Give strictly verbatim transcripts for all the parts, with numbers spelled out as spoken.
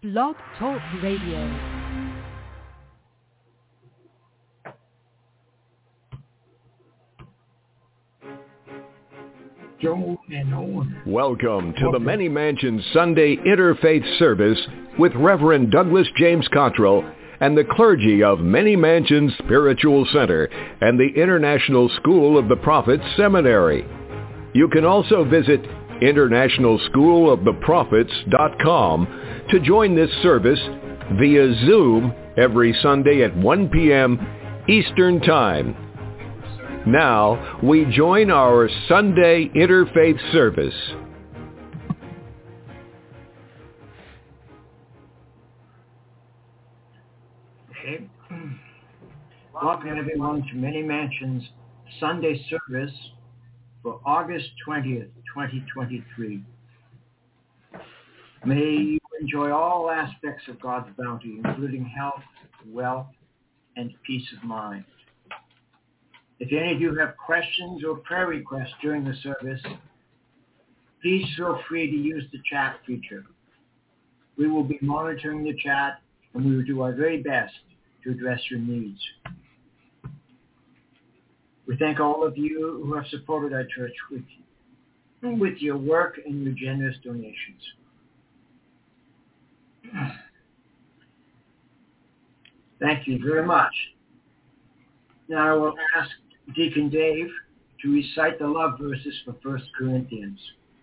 Blog Talk Radio. Welcome to the Many Mansions Sunday Interfaith Service with Reverend Douglas James Cottrell and the clergy of Many Mansions Spiritual Center and the International School of the Prophets Seminary. You can also visit international school of the prophets dot com to join this service via Zoom every Sunday at one p.m. Eastern Time. Now, we join our Sunday Interfaith Service. Okay. Welcome everyone to Many Mansions Sunday Service for August twentieth, twenty twenty-three. May you enjoy all aspects of God's bounty, including health, wealth, and peace of mind. If any of you have questions or prayer requests during the service, please feel free to use the chat feature. We will be monitoring the chat, and we will do our very best to address your needs. We thank all of you who have supported our church with, with your work and your generous donations. Thank you very much. Now I will ask Deacon Dave to recite the love verses for First Corinthians.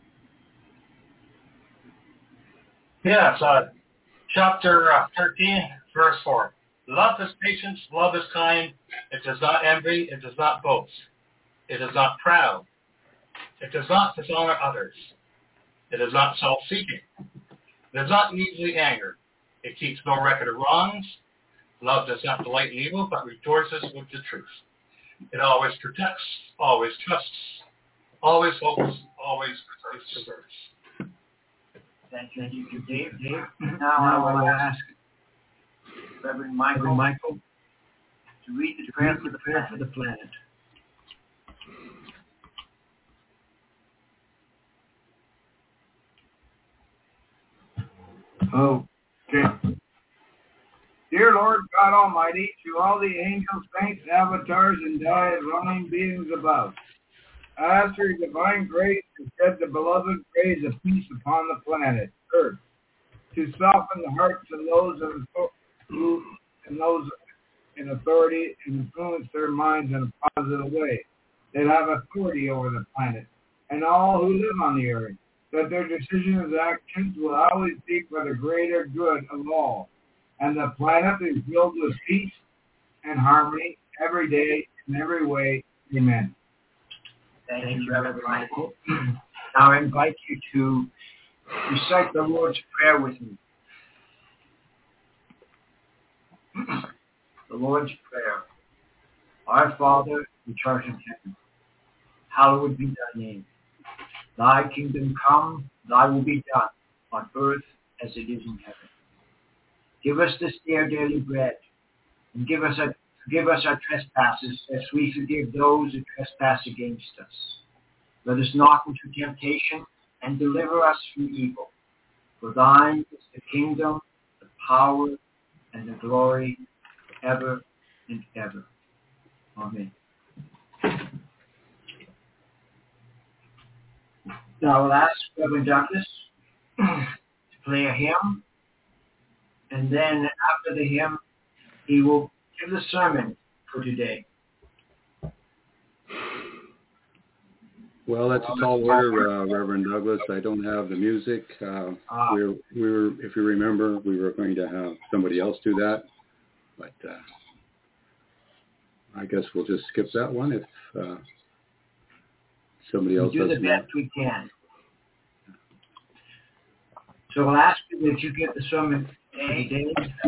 Yes, uh, chapter uh, thirteen, verse four. Love is patience, love is kind. It does not envy, it does not boast. It is not proud. It does not dishonor others. It is not self-seeking. It is not easily angered. It keeps no record of wrongs. Love does not delight in evil, but rejoices with the truth. It always protects, always trusts, always hopes, always perseveres. Thank you, Thank you Dave. Dave. Now I will ask Reverend Michael, Reverend Michael to read the prayer for the prayer for the planet. Okay. Dear Lord God Almighty, to all the angels, saints, avatars, and dyad running beings above, I ask for your divine grace to shed the beloved rays of peace upon the planet, Earth, to soften the hearts of those who and those in authority and influence their minds in a positive way that have authority over the planet and all who live on the earth, that their decisions and actions will always be for the greater good of all, and the planet is filled with peace and harmony every day in every way. Amen. Thank, Thank you, Reverend Michael. Now I invite you to recite the Lord's Prayer with me. The Lord's Prayer. Our Father, which art in heaven, hallowed be thy name. Thy kingdom come, thy will be done, on earth as it is in heaven. Give us this day our daily bread, and give us our, forgive us our trespasses, as we forgive those who trespass against us. Let us not into temptation, and deliver us from evil. For thine is the kingdom, the power, and the glory, forever and ever. Amen. Now I will ask Reverend Douglas to play a hymn, and then after the hymn, he will give the sermon for today. Well, that's a tall order, uh, Reverend Douglas. I don't have the music. Uh, ah. we, were, we were, if you remember, we were going to have somebody else do that, but uh, I guess we'll just skip that one if uh, somebody else we'll do doesn't. the best we can. So I'll ask you that you get the sermon today.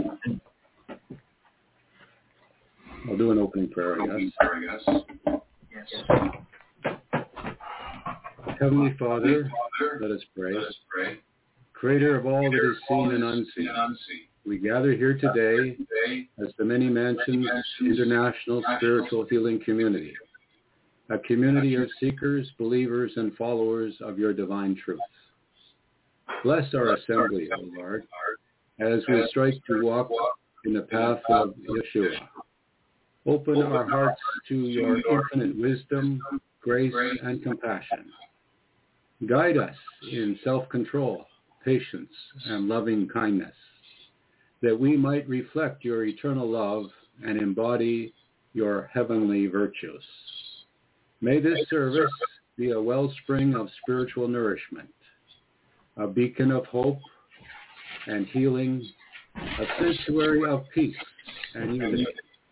I'll do an opening prayer, I guess. Yes. Heavenly Father, let us pray. Creator of all that is seen and unseen, we gather here today as the Many Mansions International Spiritual Healing Community, a community of seekers, believers, and followers of your divine truth. Bless our assembly, O Lord, as we strike to walk in the path of Yeshua. Open our hearts to your infinite wisdom, grace, and compassion. Guide us in self-control, patience, and loving kindness, that we might reflect your eternal love and embody your heavenly virtues. May this service be a wellspring of spiritual nourishment, a beacon of hope and healing, a sanctuary of peace and unity.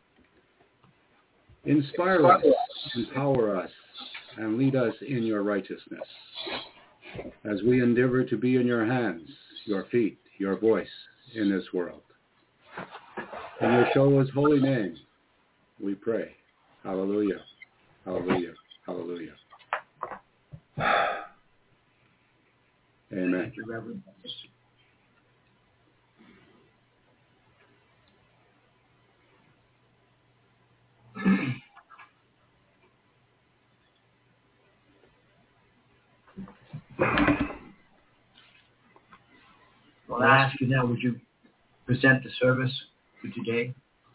Inspire us, empower us, and lead us in your righteousness as we endeavor to be in your hands, your feet, your voice in this world. In Yeshua's holy name, we pray. Hallelujah, hallelujah, hallelujah. Amen. Thank you, Reverend. Well, I ask you now, would you present the service for today?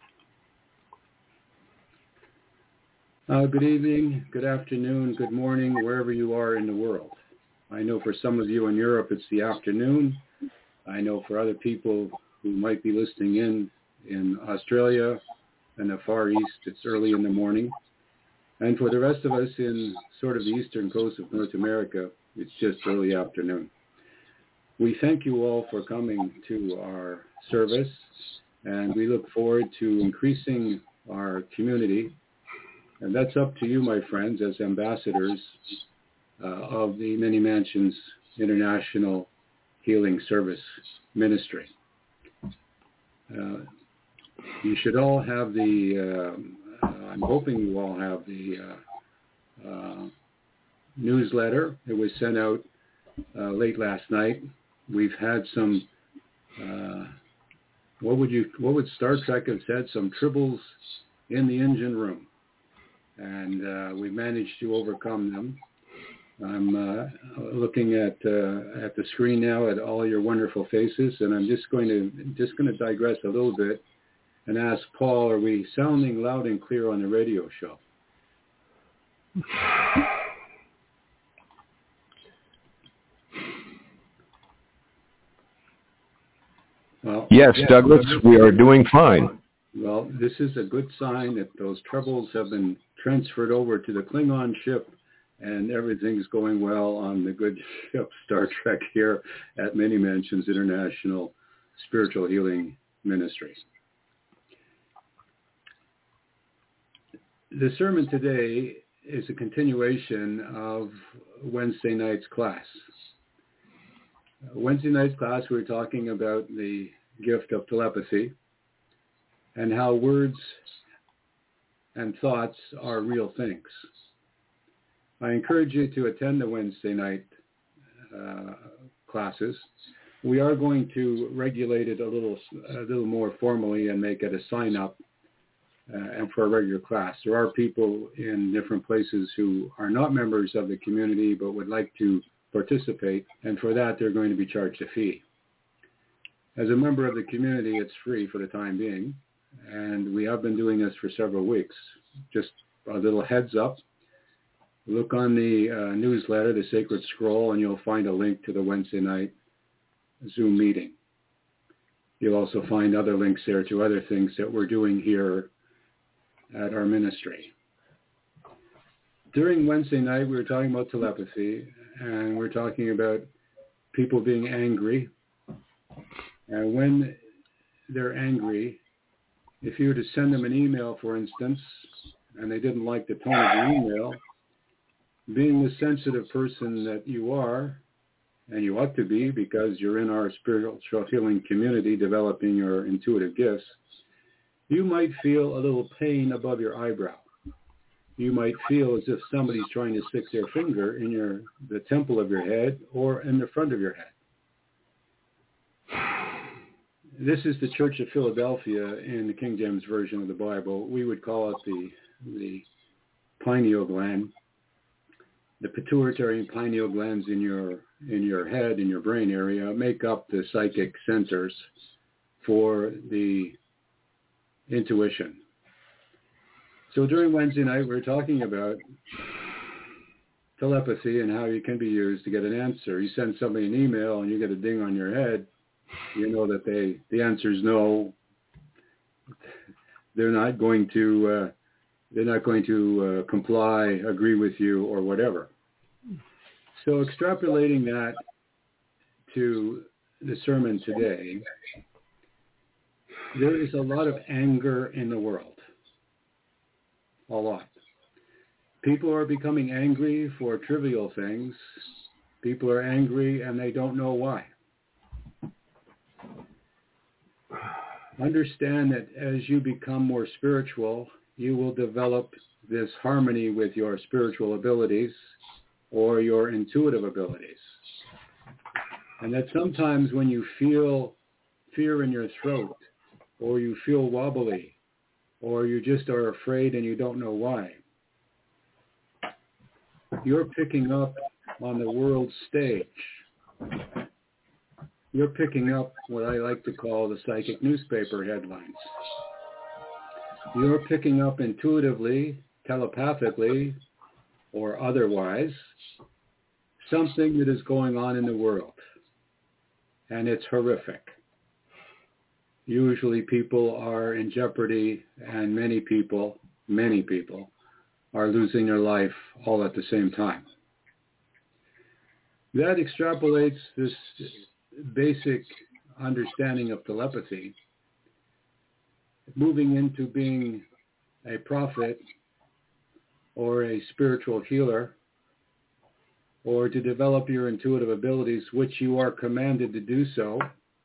Uh, good evening, good afternoon, good morning, wherever you are in the world. I know for some of you in Europe it's the afternoon. I know for other people who might be listening in in Australia and the Far East, it's early in the morning. And for the rest of us in sort of the eastern coast of North America, it's just early afternoon. We thank you all for coming to our service, and we look forward to increasing our community. And that's up to you, my friends, as ambassadors uh, of the Many Mansions International Healing Service Ministry. Uh, you should all have the, uh, uh, I'm hoping you all have the uh, uh, newsletter. It was sent out uh, late last night. We've had some, uh, what would you, what would Star Trek have said? Some tribbles in the engine room. And uh, we managed to overcome them. I'm uh, looking at uh, at the screen now at all your wonderful faces, and I'm just going to just going to digress a little bit and ask Paul, are we sounding loud and clear on the radio show? Well, yes, yeah, Douglas, we are doing fine. Well, this is a good sign that those troubles have been transferred over to the Klingon ship, and everything's going well on the good ship Star Trek here at Many Mansions International Spiritual Healing Ministries. The sermon today is a continuation of Wednesday night's class. Wednesday night's class, we were talking about the gift of telepathy and how words and thoughts are real things. I encourage you to attend the Wednesday night uh, classes. We are going to regulate it a little, a little more formally and make it a sign-up uh, and for a regular class. There are people in different places who are not members of the community but would like to participate, and for that they're going to be charged a fee. As a member of the community, it's free for the time being, and we have been doing this for several weeks. Just a little heads up. Look on the uh, newsletter, The Sacred Scroll, and you'll find a link to the Wednesday night Zoom meeting. You'll also find other links there to other things that we're doing here at our ministry. During Wednesday night, we were talking about telepathy, and we're talking about people being angry. And when they're angry, if you were to send them an email, for instance, and they didn't like the tone of the email, being the sensitive person that you are, and you ought to be because you're in our spiritual healing community developing your intuitive gifts, you might feel a little pain above your eyebrow. You might feel as if somebody's trying to stick their finger in your the temple of your head or in the front of your head. This is the Church of Philadelphia in the King James Version of the Bible. We would call it the, the pineal gland. The pituitary and pineal glands in your in your head, in your brain area, make up the psychic centers for the intuition. So during Wednesday night, we were talking about telepathy and how it can be used to get an answer. You send somebody an email and you get a ding on your head, you know that they the answer is no. They're not going to uh, they're not going to uh, comply, agree with you, or whatever. So extrapolating that to the sermon today, there is a lot of anger in the world. A lot. People are becoming angry for trivial things. People are angry and they don't know why. Understand that as you become more spiritual, you will develop this harmony with your spiritual abilities or your intuitive abilities. And that sometimes when you feel fear in your throat, or you feel wobbly, or you just are afraid and you don't know why, you're picking up on the world stage. You're picking up what I like to call the psychic newspaper headlines. You're picking up intuitively, telepathically, or otherwise, something that is going on in the world. And it's horrific. Usually people are in jeopardy, and many people, many people, are losing their life all at the same time. That extrapolates this basic understanding of telepathy, moving into being a prophet or a spiritual healer, or to develop your intuitive abilities, which you are commanded to do so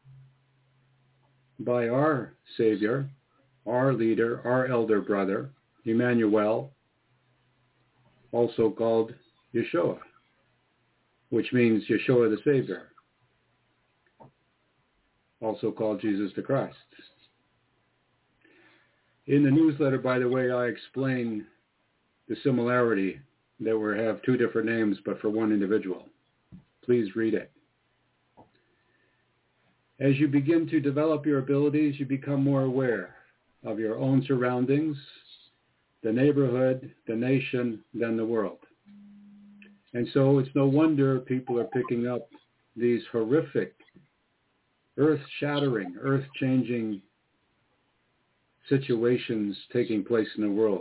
by our Savior, our leader, our elder brother, Emmanuel, also called Yeshua, which means Yeshua the Savior, also called Jesus the Christ. In the newsletter, by the way, I explain the similarity that we have two different names, but for one individual. Please read it. As you begin to develop your abilities, you become more aware of your own surroundings, the neighborhood, the nation, then the world. And so it's no wonder people are picking up these horrific, earth-shattering, earth-changing situations taking place in the world.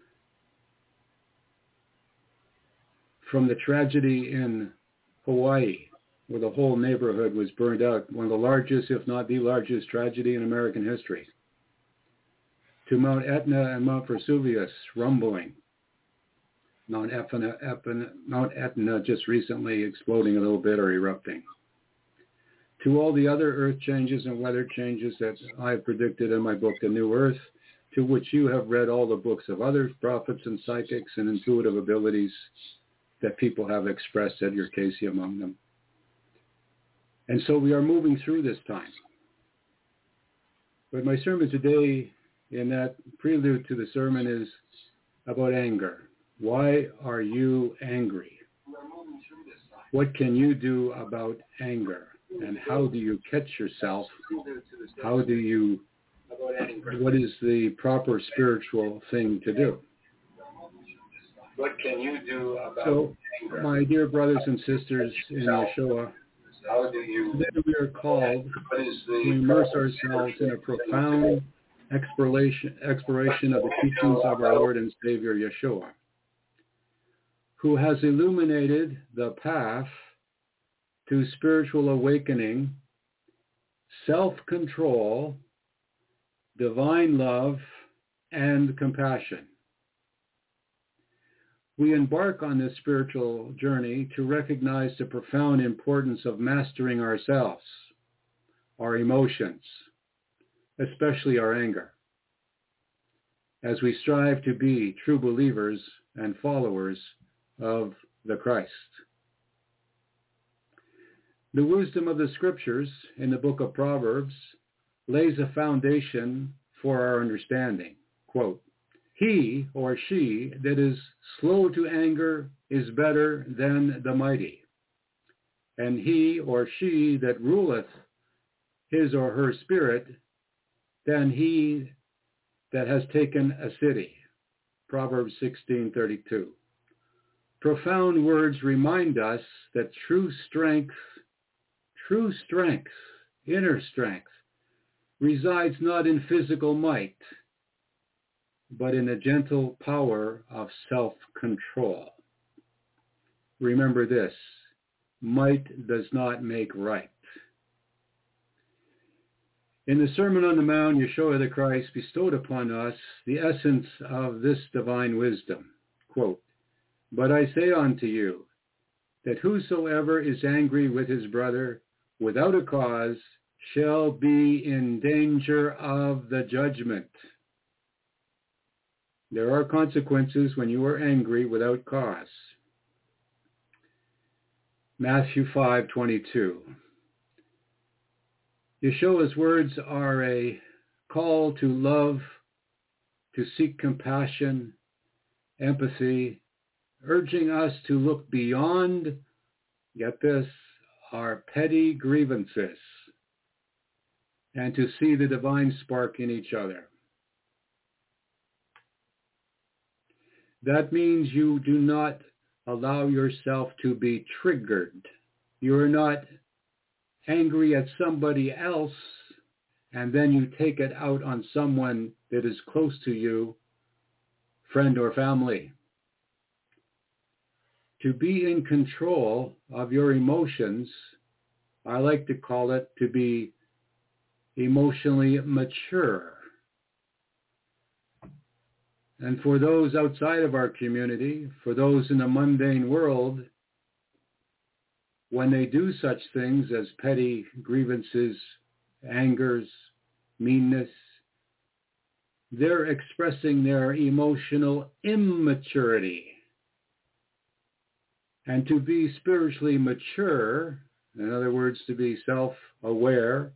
From the tragedy in Hawaii, where the whole neighborhood was burned out, one of the largest, if not the largest, tragedy in American history, to Mount Etna and Mount Vesuvius rumbling, Mount Etna, Mount Etna just recently exploding a little bit or erupting, to all the other earth changes and weather changes that I've predicted in my book, The New Earth, to which you have read all the books of other prophets and psychics and intuitive abilities that people have expressed, Edgar Casey among them. And so we are moving through this time. But my sermon today, in that prelude to the sermon, is about anger. Why are you angry? What can you do about anger? And how do you catch yourself? How do you, what is the proper spiritual thing to do? What can you do about so, anger? My dear brothers and sisters in Yeshua, how do you, then we are called to immerse ourselves in a profound exploration, exploration of the teachings of our Lord and Savior Yeshua, who has illuminated the path to spiritual awakening, self-control, divine love, and compassion. We embark on this spiritual journey to recognize the profound importance of mastering ourselves, our emotions, especially our anger, as we strive to be true believers and followers of the Christ. The wisdom of the scriptures in the book of Proverbs lays a foundation for our understanding. Quote, "He or she that is slow to anger is better than the mighty, and he or she that ruleth his or her spirit than he that has taken a city. Proverbs sixteen thirty-two. Profound words remind us that true strength, true strength, inner strength, resides not in physical might, but in a gentle power of self-control. Remember this, might does not make right. In the Sermon on the Mount, Yeshua the Christ bestowed upon us the essence of this divine wisdom. Quote, "But I say unto you, that whosoever is angry with his brother without a cause shall be in danger of the judgment." There are consequences when you are angry without cause. Matthew five twenty-two. Yeshua's words are a call to love, to seek compassion, empathy, urging us to look beyond, get this, our petty grievances, and to see the divine spark in each other. That means you do not allow yourself to be triggered. You are not angry at somebody else and then you take it out on someone that is close to you, friend or family. To be in control of your emotions, I like to call it to be emotionally mature. And for those outside of our community, for those in the mundane world, when they do such things as petty grievances, angers, meanness, they're expressing their emotional immaturity. And to be spiritually mature, in other words, to be self-aware,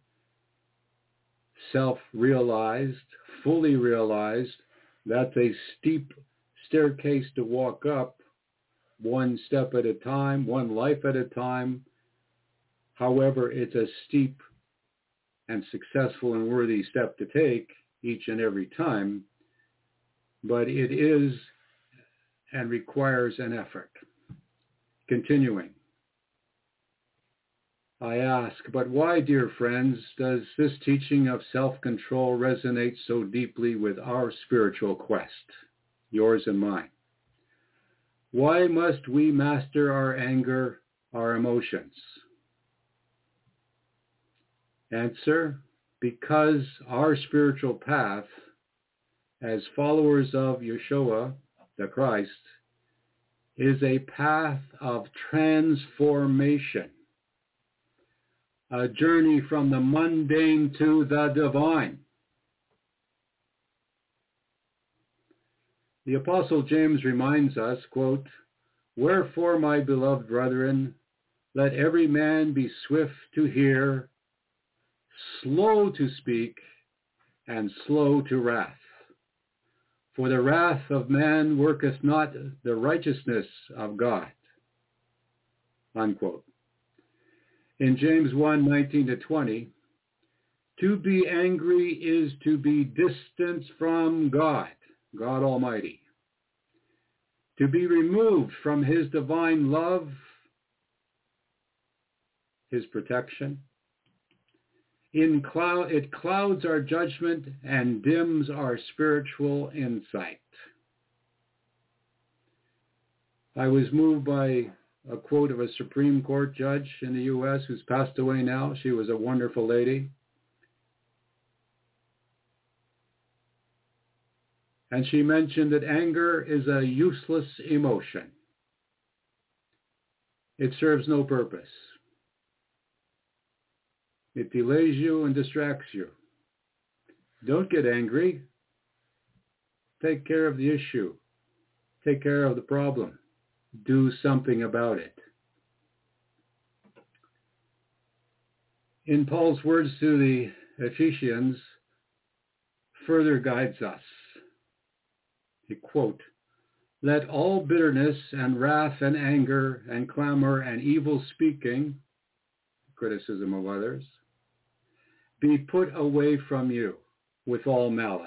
self-realized, fully realized, that's a steep staircase to walk up, one step at a time, one life at a time. However, it's a steep and successful and worthy step to take each and every time, but it is and requires an effort. Continuing. I ask, but why, dear friends, does this teaching of self-control resonate so deeply with our spiritual quest, yours and mine? Why must we master our anger, our emotions? Answer, because our spiritual path as followers of Yeshua, the Christ, is a path of transformation, a journey from the mundane to the divine. The Apostle James reminds us, quote, "Wherefore, my beloved brethren, let every man be swift to hear, slow to speak, and slow to wrath. For the wrath of man worketh not the righteousness of God." Unquote. In James one, nineteen to twenty, to be angry is to be distant from God, God Almighty. To be removed from his divine love, his protection. In cloud, it clouds our judgment and dims our spiritual insight. I was moved by a quote of a Supreme Court judge in the U S who's passed away now. She was a wonderful lady. And she mentioned that anger is a useless emotion. It serves no purpose. It delays you and distracts you. Don't get angry. Take care of the issue. Take care of the problem. Do something about it. In Paul's words to the Ephesians, further guides us. He quote, "Let all bitterness and wrath and anger and clamor and evil speaking," criticism of others, be put away from you with all malice.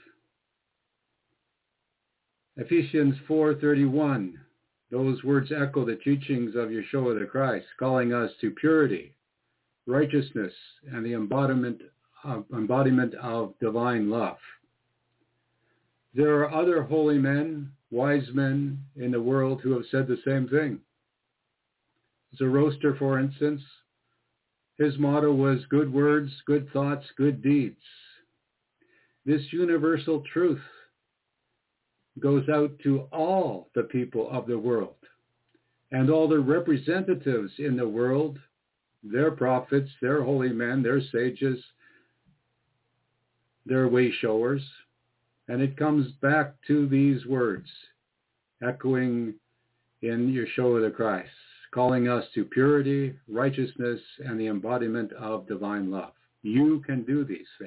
Ephesians four thirty-one, those words echo the teachings of Yeshua the Christ, calling us to purity, righteousness, and the embodiment of, embodiment of divine love. There are other holy men, wise men in the world who have said the same thing. Zoroaster, for instance, his motto was good words, good thoughts, good deeds. This universal truth goes out to all the people of the world and all the representatives in the world, their prophets, their holy men, their sages, their way showers. And it comes back to these words, echoing in Yeshua the Christ, calling us to purity, righteousness, and the embodiment of divine love. You can do these things.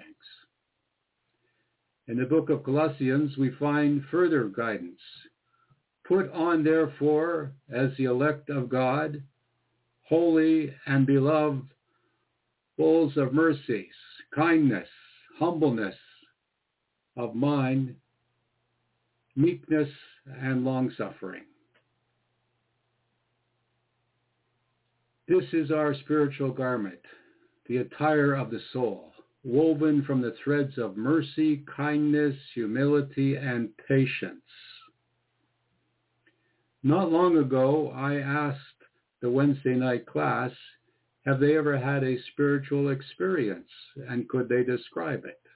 In the book of Colossians, we find further guidance. Put on, therefore, as the elect of God, holy and beloved, bowls of mercies, kindness, humbleness of mind, meekness, and long-suffering. This is our spiritual garment, the attire of the soul, woven from the threads of mercy, kindness, humility, and patience. Not long ago, I asked the Wednesday night class, have they ever had a spiritual experience, and could they describe it?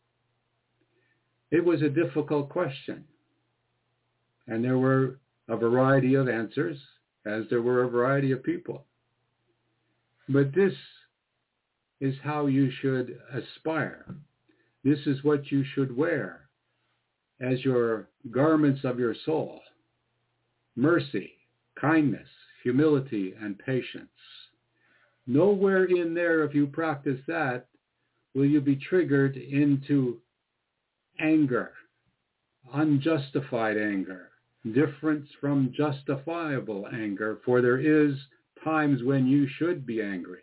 It was a difficult question, and there were a variety of answers, as there were a variety of people. But this is how you should aspire. This is what you should wear as your garments of your soul. Mercy, kindness, humility, and patience. Nowhere in there, if you practice that, will you be triggered into anger, unjustified anger, different from justifiable anger, for there is times when you should be angry.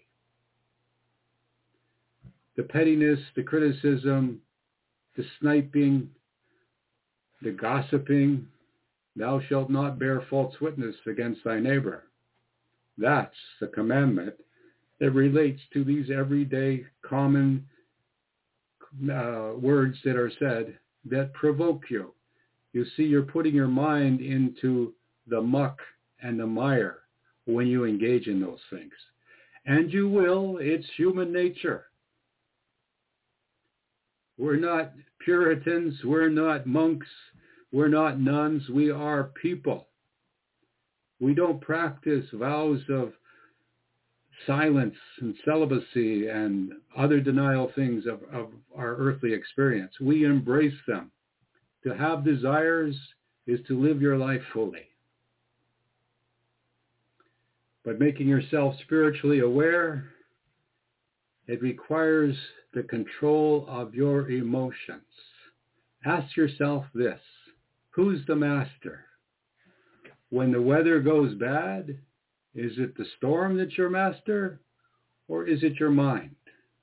The pettiness, the criticism, the sniping, the gossiping, thou shalt not bear false witness against thy neighbor. That's the commandment that relates to these everyday common uh, words that are said that provoke you. You see, you're putting your mind into the muck and the mire when you engage in those things. And you will. It's human nature. We're not Puritans. We're not monks. We're not nuns. We are people. We don't practice vows of silence and celibacy and other denial things of, of our earthly experience. We embrace them. To have desires is to live your life fully. But making yourself spiritually aware, it requires the control of your emotions. Ask yourself this: who's the master? When the weather goes bad, is it the storm that's your master, or is it your mind?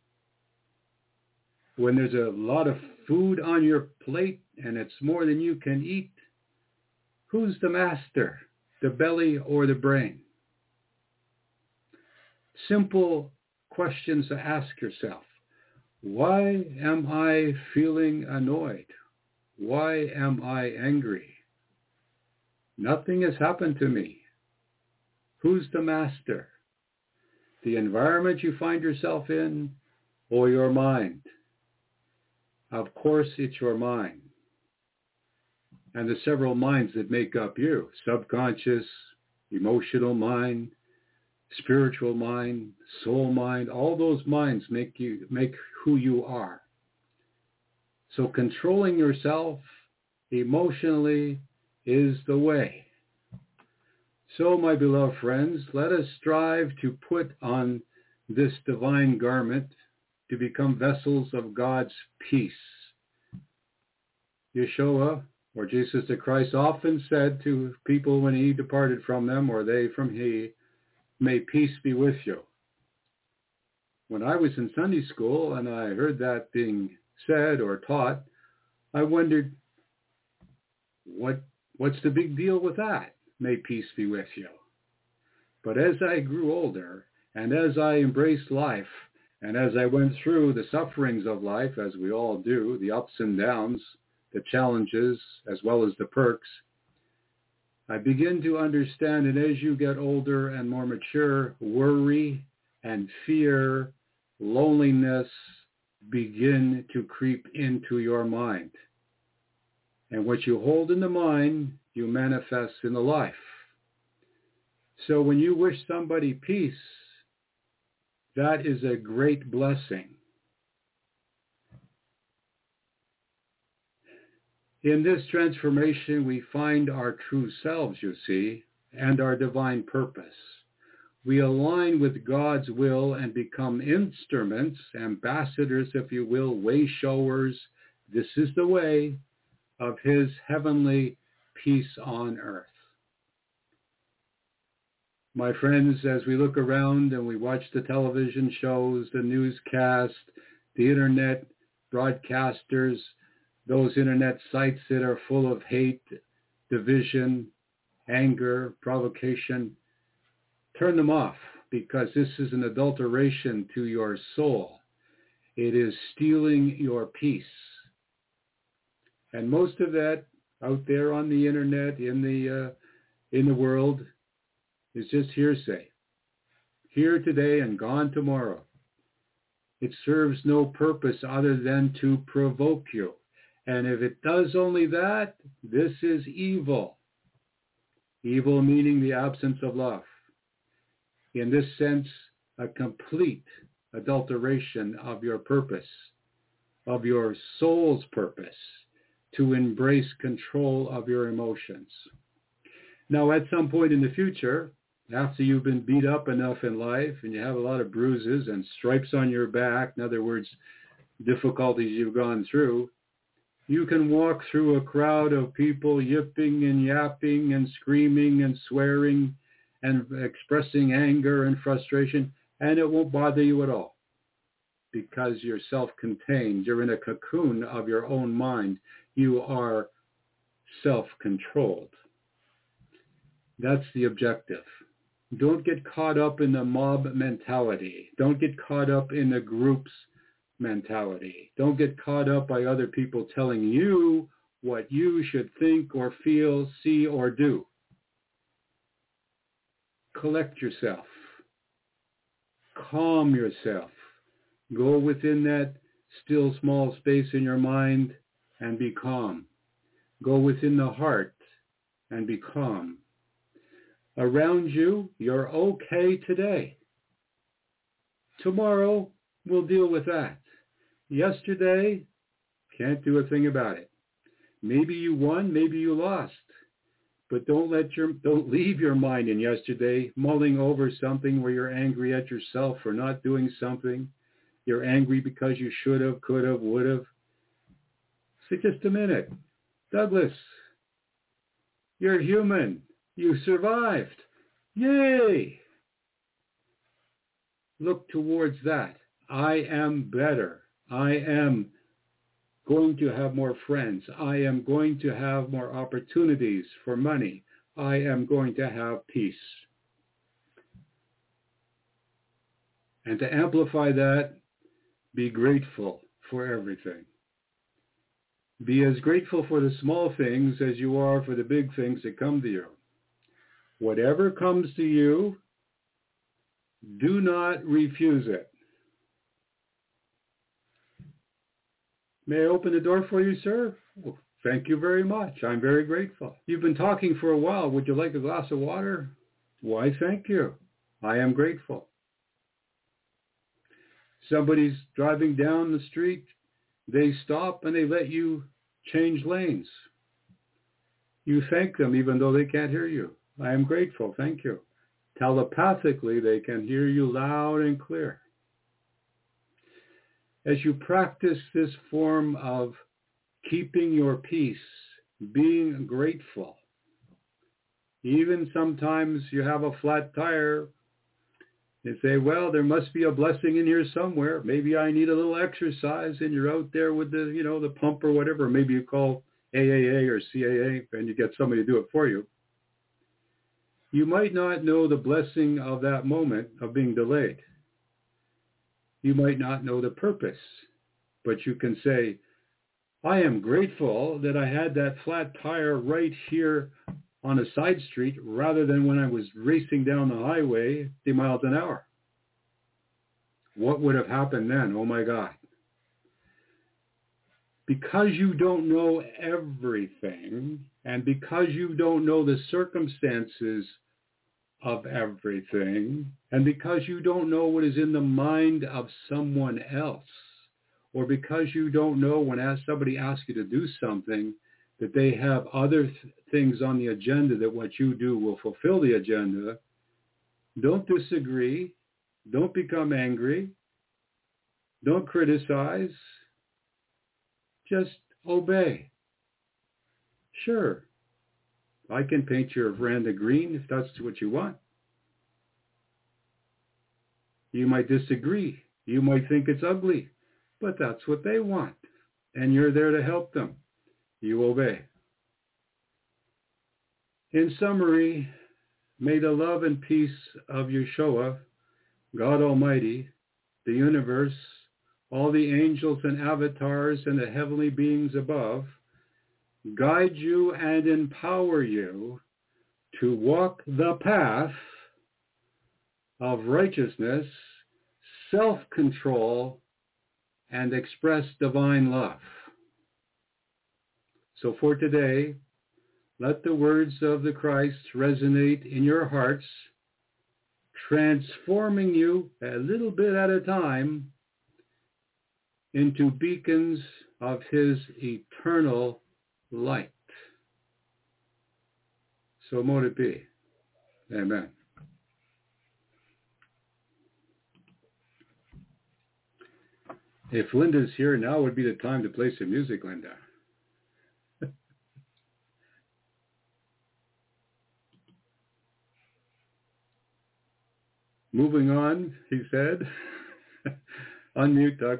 When there's a lot of food on your plate and it's more than you can eat, who's the master, the belly or the brain? Simple questions to ask yourself. Why am I feeling annoyed? Why am I angry? Nothing has happened to me. Who's the master? The environment you find yourself in, or your mind? Of course, it's your mind. And the several minds that make up you: subconscious, emotional mind, spiritual mind, soul mind. All those minds make you make who you are. So controlling yourself emotionally is the way. So, my beloved friends, let us strive to put on this divine garment to become vessels of God's peace. Yeshua, or Jesus the Christ, often said to people when he departed from them, or they from he, may peace be with you. when I was in Sunday school and I heard that being said or taught, I wondered, what what's the big deal with that? May peace be with you. But as I grew older and as I embraced life and as I went through the sufferings of life, as we all do, the ups and downs, the challenges as well as the perks, I begin to understand, and as you get older and more mature, worry and fear, loneliness begin to creep into your mind. And what you hold in the mind, you manifest in the life. So when you wish somebody peace, that is a great blessing. In this transformation, we find our true selves, you see, and our divine purpose. We align with God's will and become instruments, ambassadors, if you will, way showers. This is the way of his heavenly peace on earth. My friends, as we look around and we watch the television shows, the newscast, the internet broadcasters, those internet sites that are full of hate, division, anger, provocation, turn them off, because this is an adulteration to your soul. It is stealing your peace. And most of that out there on the internet, in the uh, in the world, is just hearsay. Here today and gone tomorrow. It serves no purpose other than to provoke you. And if it does only that, this is evil. Evil meaning the absence of love. In this sense, a complete adulteration of your purpose, of your soul's purpose, to embrace control of your emotions. Now, at some point in the future, after you've been beat up enough in life and you have a lot of bruises and stripes on your back, in other words, difficulties you've gone through, you can walk through a crowd of people yipping and yapping and screaming and swearing and expressing anger and frustration, and it won't bother you at all because you're self-contained. You're in a cocoon of your own mind. You are self-controlled. That's the objective. Don't get caught up in the mob mentality. Don't get caught up in the group's mentality. Don't get caught up by other people telling you what you should think or feel, see or do. Collect yourself. Calm yourself. Go within that still small space in your mind and be calm. Go within the heart and be calm. Around you, you're okay today. Tomorrow, we'll deal with that. Yesterday, can't do a thing about it. Maybe you won, maybe you lost. But don't let your don't leave your mind in yesterday, mulling over something where you're angry at yourself for not doing something. You're angry because you should have, could have, would have. So just a minute. Douglas, you're human. You survived. Yay! Look towards that. I am better. I am going to have more friends. I am going to have more opportunities for money. I am going to have peace. And to amplify that, be grateful for everything. Be as grateful for the small things as you are for the big things that come to you. Whatever comes to you, do not refuse it. May I open the door for you, sir? Well, thank you very much. I'm very grateful. You've been talking for a while. Would you like a glass of water? Why, thank you. I am grateful. Somebody's driving down the street. They stop and they let you change lanes. You thank them even though they can't hear you. I am grateful. Thank you. Telepathically, they can hear you loud and clear. As you practice this form of keeping your peace, being grateful, even sometimes you have a flat tire You say, well, there must be a blessing in here somewhere. Maybe I need a little exercise, and you're out there with the, you know, the pump or whatever. Maybe you call A A A or C A A, and you get somebody to do it for you. You might not know the blessing of that moment of being delayed. You might not know the purpose, but you can say, I am grateful that I had that flat tire right here on a side street rather than when I was racing down the highway fifty miles an hour. What would have happened then? Oh my God. Because you don't know everything, and because you don't know the circumstances of everything, and because you don't know what is in the mind of someone else, or because you don't know when somebody asks you to do something, that they have other th- things on the agenda that what you do will fulfill the agenda, don't disagree, don't become angry, don't criticize, just obey. Sure, I can paint your veranda green if that's what you want. You might disagree. You might think it's ugly, but that's what they want, and you're there to help them. You obey. In summary, may the love and peace of Yeshua, God Almighty, the universe, all the angels and avatars and the heavenly beings above, guide you and empower you to walk the path of righteousness, self-control, and express divine love. So for today, let the words of the Christ resonate in your hearts, transforming you a little bit at a time into beacons of his eternal light. So mote it be. Amen. If Linda's here, now would be the time to play some music, Linda. Moving on, he said. Unmute, Doug.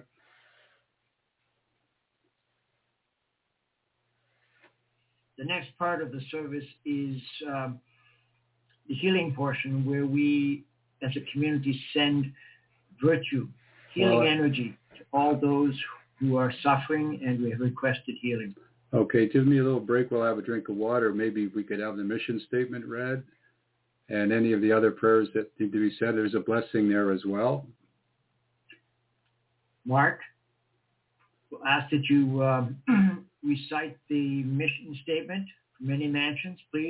The next part of the service is um, the healing portion, where we, as a community, send virtue, healing well, energy to all those who are suffering, and we have requested healing. Okay, give me a little break while I have a drink of water. Maybe we could have the mission statement read and any of the other prayers that need to be said. There's a blessing there as well. Mark, we'll ask that you um, recite the mission statement for Many Mansions, please.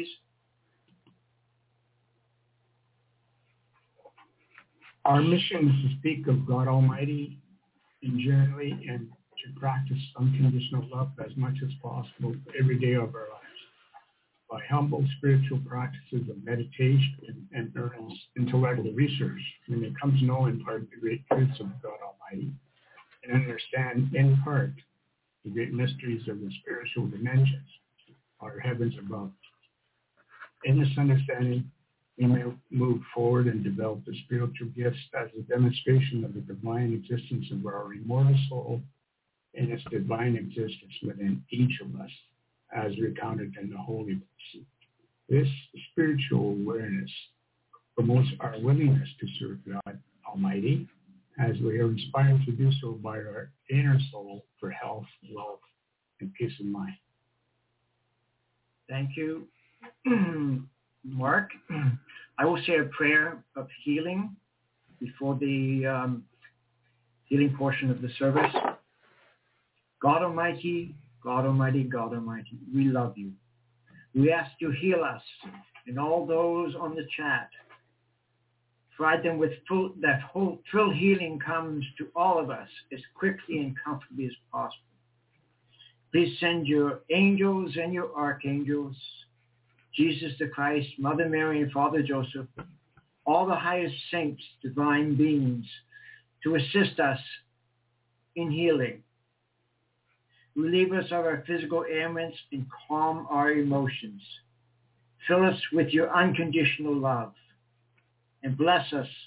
Our mission is to speak of God Almighty enduringly and to practice unconditional love as much as possible every day of our lives. By humble spiritual practices of meditation and, and earnest intellectual research, we may come to know in part the great truths of God Almighty and understand in part the great mysteries of the spiritual dimensions, our heavens above. In this understanding, we may move forward and develop the spiritual gifts as a demonstration of the divine existence of our immortal soul and its divine existence within each of us, as recounted in the Holy Books. This spiritual awareness promotes our willingness to serve God Almighty, as we are inspired to do so by our inner soul for health, wealth, and peace of mind. Thank you, Mark. I will say a prayer of healing before the um, healing portion of the service. God Almighty, God Almighty, God Almighty, we love you. We ask you heal us and all those on the chat. Provide them with full, that whole full healing comes to all of us as quickly and comfortably as possible. Please send your angels and your archangels, Jesus the Christ, Mother Mary, and Father Joseph, all the highest saints, divine beings, to assist us in healing. Relieve us of our physical ailments and calm our emotions. Fill us with your unconditional love and bless us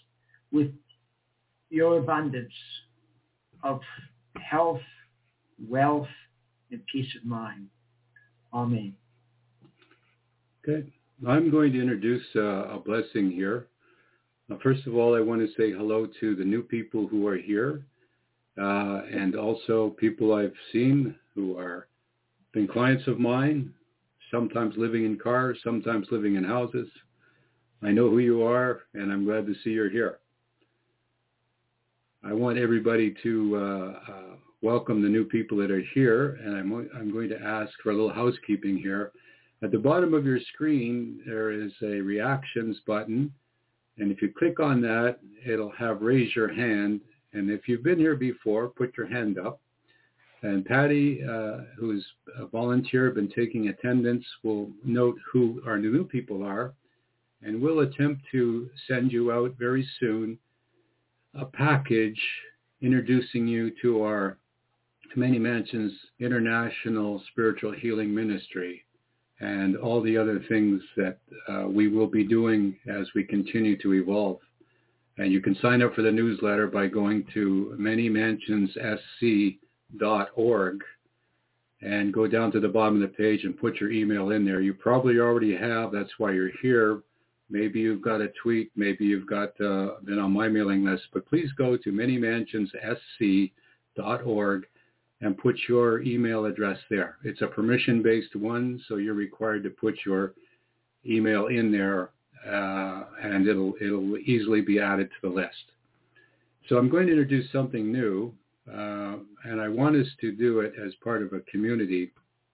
with your abundance of health, wealth, and peace of mind. Amen. Okay. I'm going to introduce uh, a blessing here. Uh, first of all, I want to say hello to the new people who are here, uh, and also people I've seen who are been clients of mine, sometimes living in cars, sometimes living in houses. I know who you are, and I'm glad to see you're here. I want everybody to uh, uh, welcome the new people that are here, and I'm, I'm going to ask for a little housekeeping here. At the bottom of your screen, there is a reactions button, and if you click on that, it'll have raise your hand, and if you've been here before, put your hand up. And Patty, uh, who's a volunteer, been taking attendance, will note who our new people are, and we'll attempt to send you out very soon a package introducing you to our Many Mansions International Spiritual Healing Ministry and all the other things that uh, we will be doing as we continue to evolve. And you can sign up for the newsletter by going to many mansions s c dot org and go down to the bottom of the page and put your email in there. You probably already have. That's why you're here. Maybe you've got a tweet. Maybe you've got uh, been on my mailing list. But please go to many mansions s c dot org and put your email address there. It's a permission-based one, so you're required to put your email in there, uh, and it'll it'll easily be added to the list. So I'm going to introduce something new. Uh, and I want us to do it as part of a community,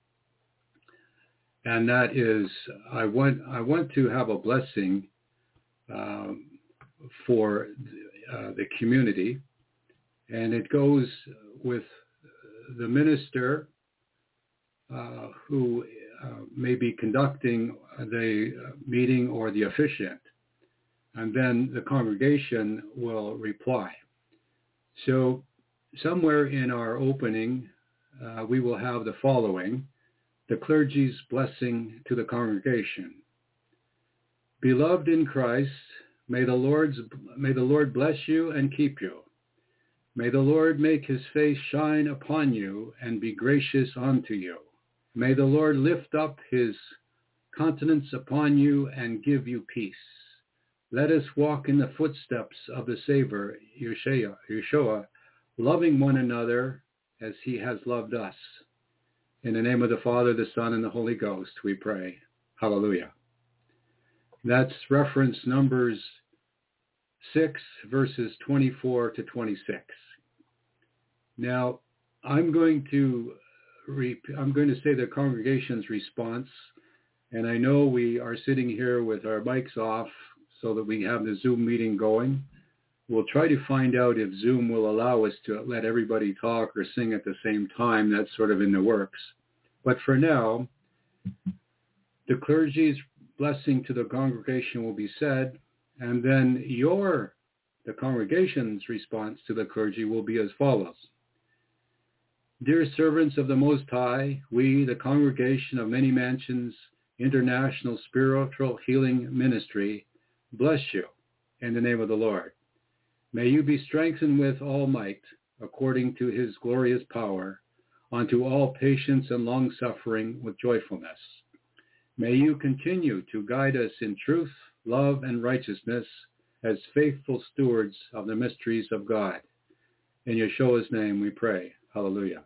and that is I want I want to have a blessing um, for uh, the community, and it goes with the minister uh, who uh, may be conducting the meeting or the officiant, and then the congregation will reply. So somewhere in our opening, uh, we will have the following: the clergy's blessing to the congregation. Beloved in Christ, may the Lord's may the Lord bless you and keep you. May the Lord make his face shine upon you and be gracious unto you. May the Lord lift up his countenance upon you and give you peace. Let us walk in the footsteps of the Savior, Yeshua, Yeshua, loving one another as he has loved us. In the name of the Father, the Son, and the Holy Ghost, we pray. Hallelujah. That's reference Numbers six, verses twenty-four to twenty-six. Now, I'm going to re- I'm going to say the congregation's response, and I know we are sitting here with our mics off so that we have the Zoom meeting going. We'll try to find out if Zoom will allow us to let everybody talk or sing at the same time. That's sort of in the works. But for now, the clergy's blessing to the congregation will be said, and then your, the congregation's response to the clergy will be as follows. Dear servants of the Most High, we, the congregation of Many Mansions International Spiritual Healing Ministry, bless you in the name of the Lord. May you be strengthened with all might, according to his glorious power, unto all patience and long-suffering with joyfulness. May you continue to guide us in truth, love, and righteousness as faithful stewards of the mysteries of God. In Yeshua's name we pray. Hallelujah.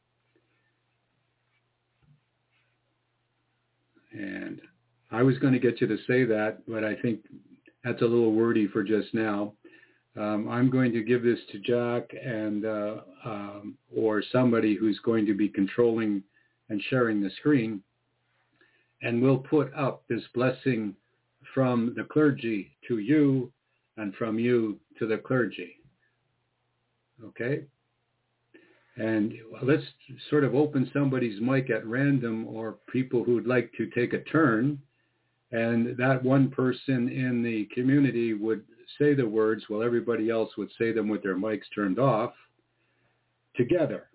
And I was going to get you to say that, but I think that's a little wordy for just now. Um, I'm going to give this to Jack and uh, um, or somebody who's going to be controlling and sharing the screen, and we'll put up this blessing from the clergy to you and from you to the clergy. Okay? And let's sort of open somebody's mic at random, or people who'd like to take a turn, and that one person in the community would say the words while everybody else would say them with their mics turned off together.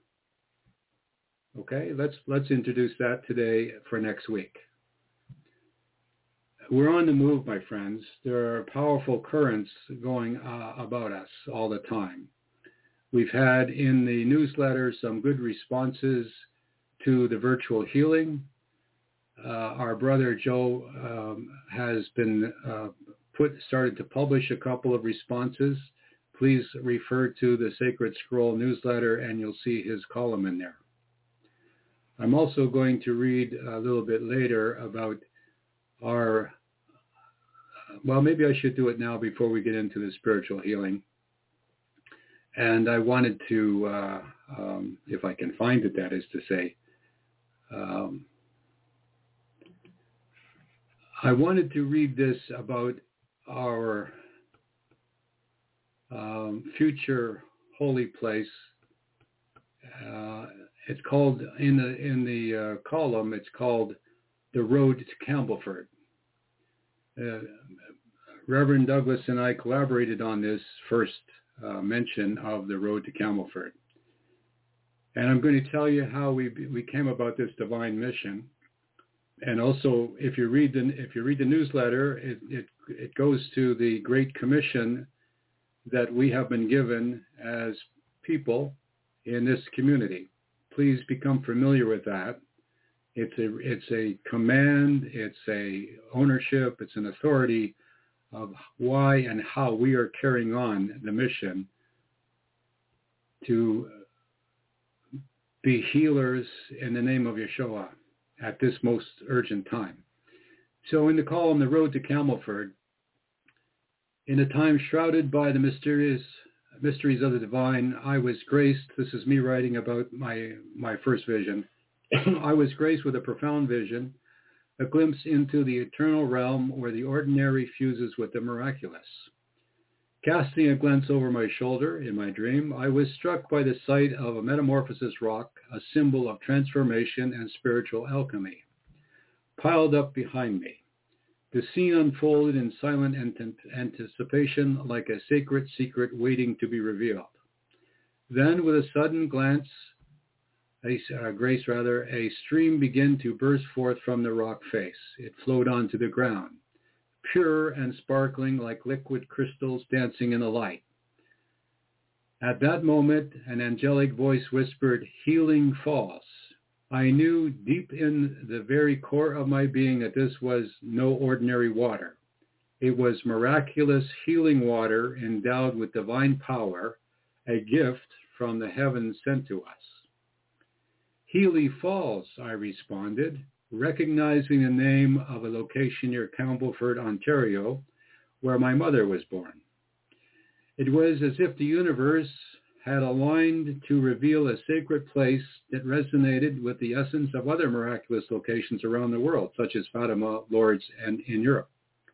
Okay, let's let's introduce that today for next week. We're on the move, my friends. There are powerful currents going uh, about us all the time. We've had in the newsletter some good responses to the virtual healing. Uh, our brother Joe um, has been uh, put started to publish a couple of responses. Please refer to the Sacred Scroll newsletter and you'll see his column in there. I'm also going to read a little bit later about our, well, maybe I should do it now before we get into the spiritual healing. And I wanted to, uh, um, if I can find it, that is to say, um, I wanted to read this about our um, future holy place. Uh, it's called, in the in the uh, column, it's called The Road to Campbellford. Uh, Reverend Douglas and I collaborated on this first uh, mention of the road to Campbellford. And I'm going to tell you how we we came about this divine mission. And also, if you read the if you read the newsletter, it it, it goes to the Great Commission that we have been given as people in this community. Please become familiar with that. It's a it's a command, it's a ownership, it's an authority of why and how we are carrying on the mission to be healers in the name of Yeshua at this most urgent time. So in the column, The Road to Campbellford, in a time shrouded by the mysterious mysteries of the divine, I was graced, this is me writing about my, my first vision, I was graced with a profound vision, a glimpse into the eternal realm where the ordinary fuses with the miraculous. Casting a glance over my shoulder in my dream, I was struck by the sight of a metamorphosis rock, a symbol of transformation and spiritual alchemy, piled up behind me. The scene unfolded in silent anticipation like a sacred secret waiting to be revealed. Then, with a sudden glance, a uh, grace rather, a stream began to burst forth from the rock face. It flowed onto the ground, pure and sparkling like liquid crystals dancing in the light. At that moment, an angelic voice whispered, "Healing falls." I knew deep in the very core of my being that this was no ordinary water. It was miraculous healing water endowed with divine power, a gift from the heavens sent to us. "Healy Falls," I responded, recognizing the name of a location near Campbellford, Ontario, where my mother was born. It was as if the universe had aligned to reveal a sacred place that resonated with the essence of other miraculous locations around the world, such as Fatima, Lourdes, and in Europe.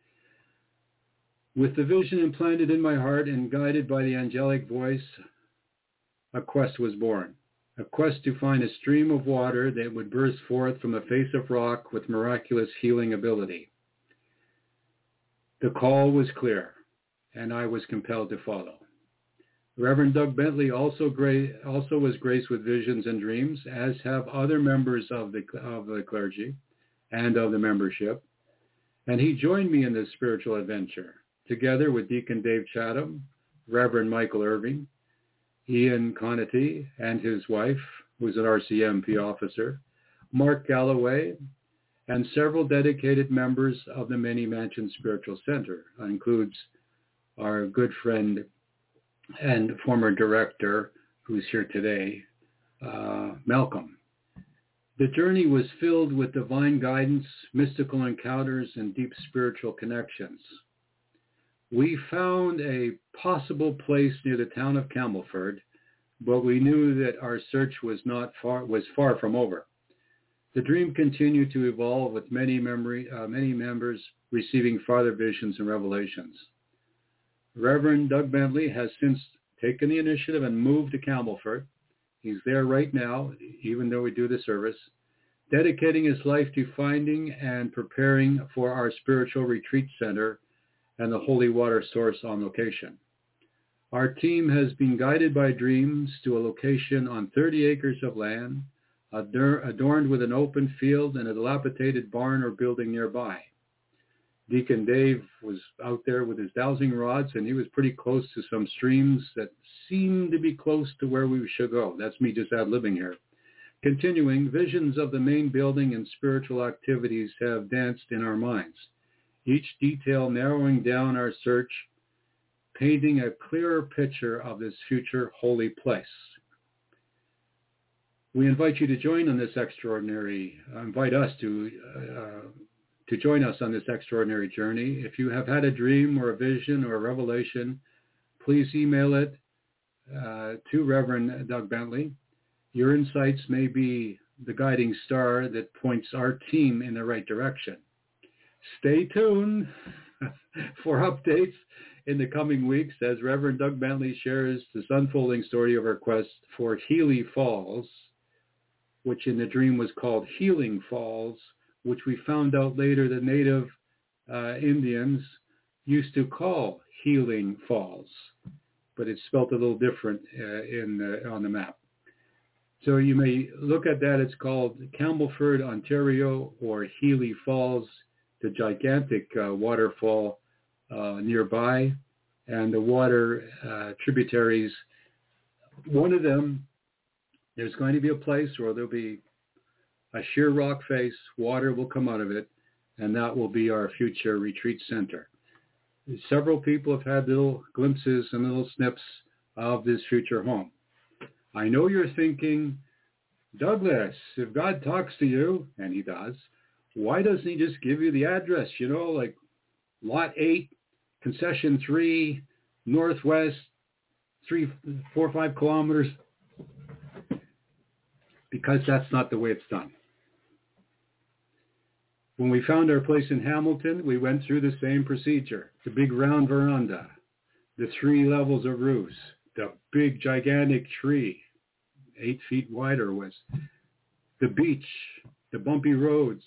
With the vision implanted in my heart and guided by the angelic voice, a quest was born. A quest to find a stream of water that would burst forth from a face of rock with miraculous healing ability. The call was clear, and I was compelled to follow. Reverend Doug Bentley also, gra- also was graced with visions and dreams, as have other members of the, of the clergy and of the membership, and he joined me in this spiritual adventure, together with Deacon Dave Chatham, Reverend Michael Irving, Ian Conity and his wife, who's an R C M P officer, Mark Galloway, and several dedicated members of the Many Mansions Spiritual Center. That includes our good friend and former director, who's here today, uh, Malcolm. The journey was filled with divine guidance, mystical encounters, and deep spiritual connections. We found a possible place near the town of Campbellford, but we knew that our search was not far was far from over. The dream continued to evolve, with many memory, uh, many members receiving farther visions and revelations. Reverend Doug Bentley has since taken the initiative and moved to Campbellford. He's there right now, even though we do the service, dedicating his life to finding and preparing for our spiritual retreat center and the holy water source on location. Our team has been guided by dreams to a location on thirty acres of land, adorned with an open field and a dilapidated barn or building nearby. Deacon Dave was out there with his dowsing rods, and he was pretty close to some streams that seemed to be close to where we should go. That's me just ad-libbing here. Continuing, visions of the main building and spiritual activities have danced in our minds, each detail narrowing down our search, painting a clearer picture of this future holy place. We invite you to join on this extraordinary, uh, invite us to uh, to join us on this extraordinary journey. If you have had a dream or a vision or a revelation, please email it uh, to Reverend Doug Bentley. Your insights may be the guiding star that points our team in the right direction. Stay tuned for updates in the coming weeks as Reverend Doug Bentley shares this unfolding story of our quest for Healy Falls, which in the dream was called Healing Falls, which we found out later the native uh, Indians used to call Healing Falls, but it's spelled a little different uh, in the, on the map. So you may look at that. It's called Campbellford, Ontario, or Healy Falls, the gigantic uh, waterfall uh, nearby, and the water uh, tributaries. One of them, there's going to be a place where there'll be a sheer rock face, water will come out of it, and that will be our future retreat center. Several people have had little glimpses and little snips of this future home. I know you're thinking, Douglas, if God talks to you, and he does, why doesn't he just give you the address, you know, like lot eight, concession three, northwest, three, four, five kilometers? Because that's not the way it's done. When we found our place in Hamilton, we went through the same procedure. The big round veranda, the three levels of roofs, the big gigantic tree, eight feet wider was, the beach, the bumpy roads,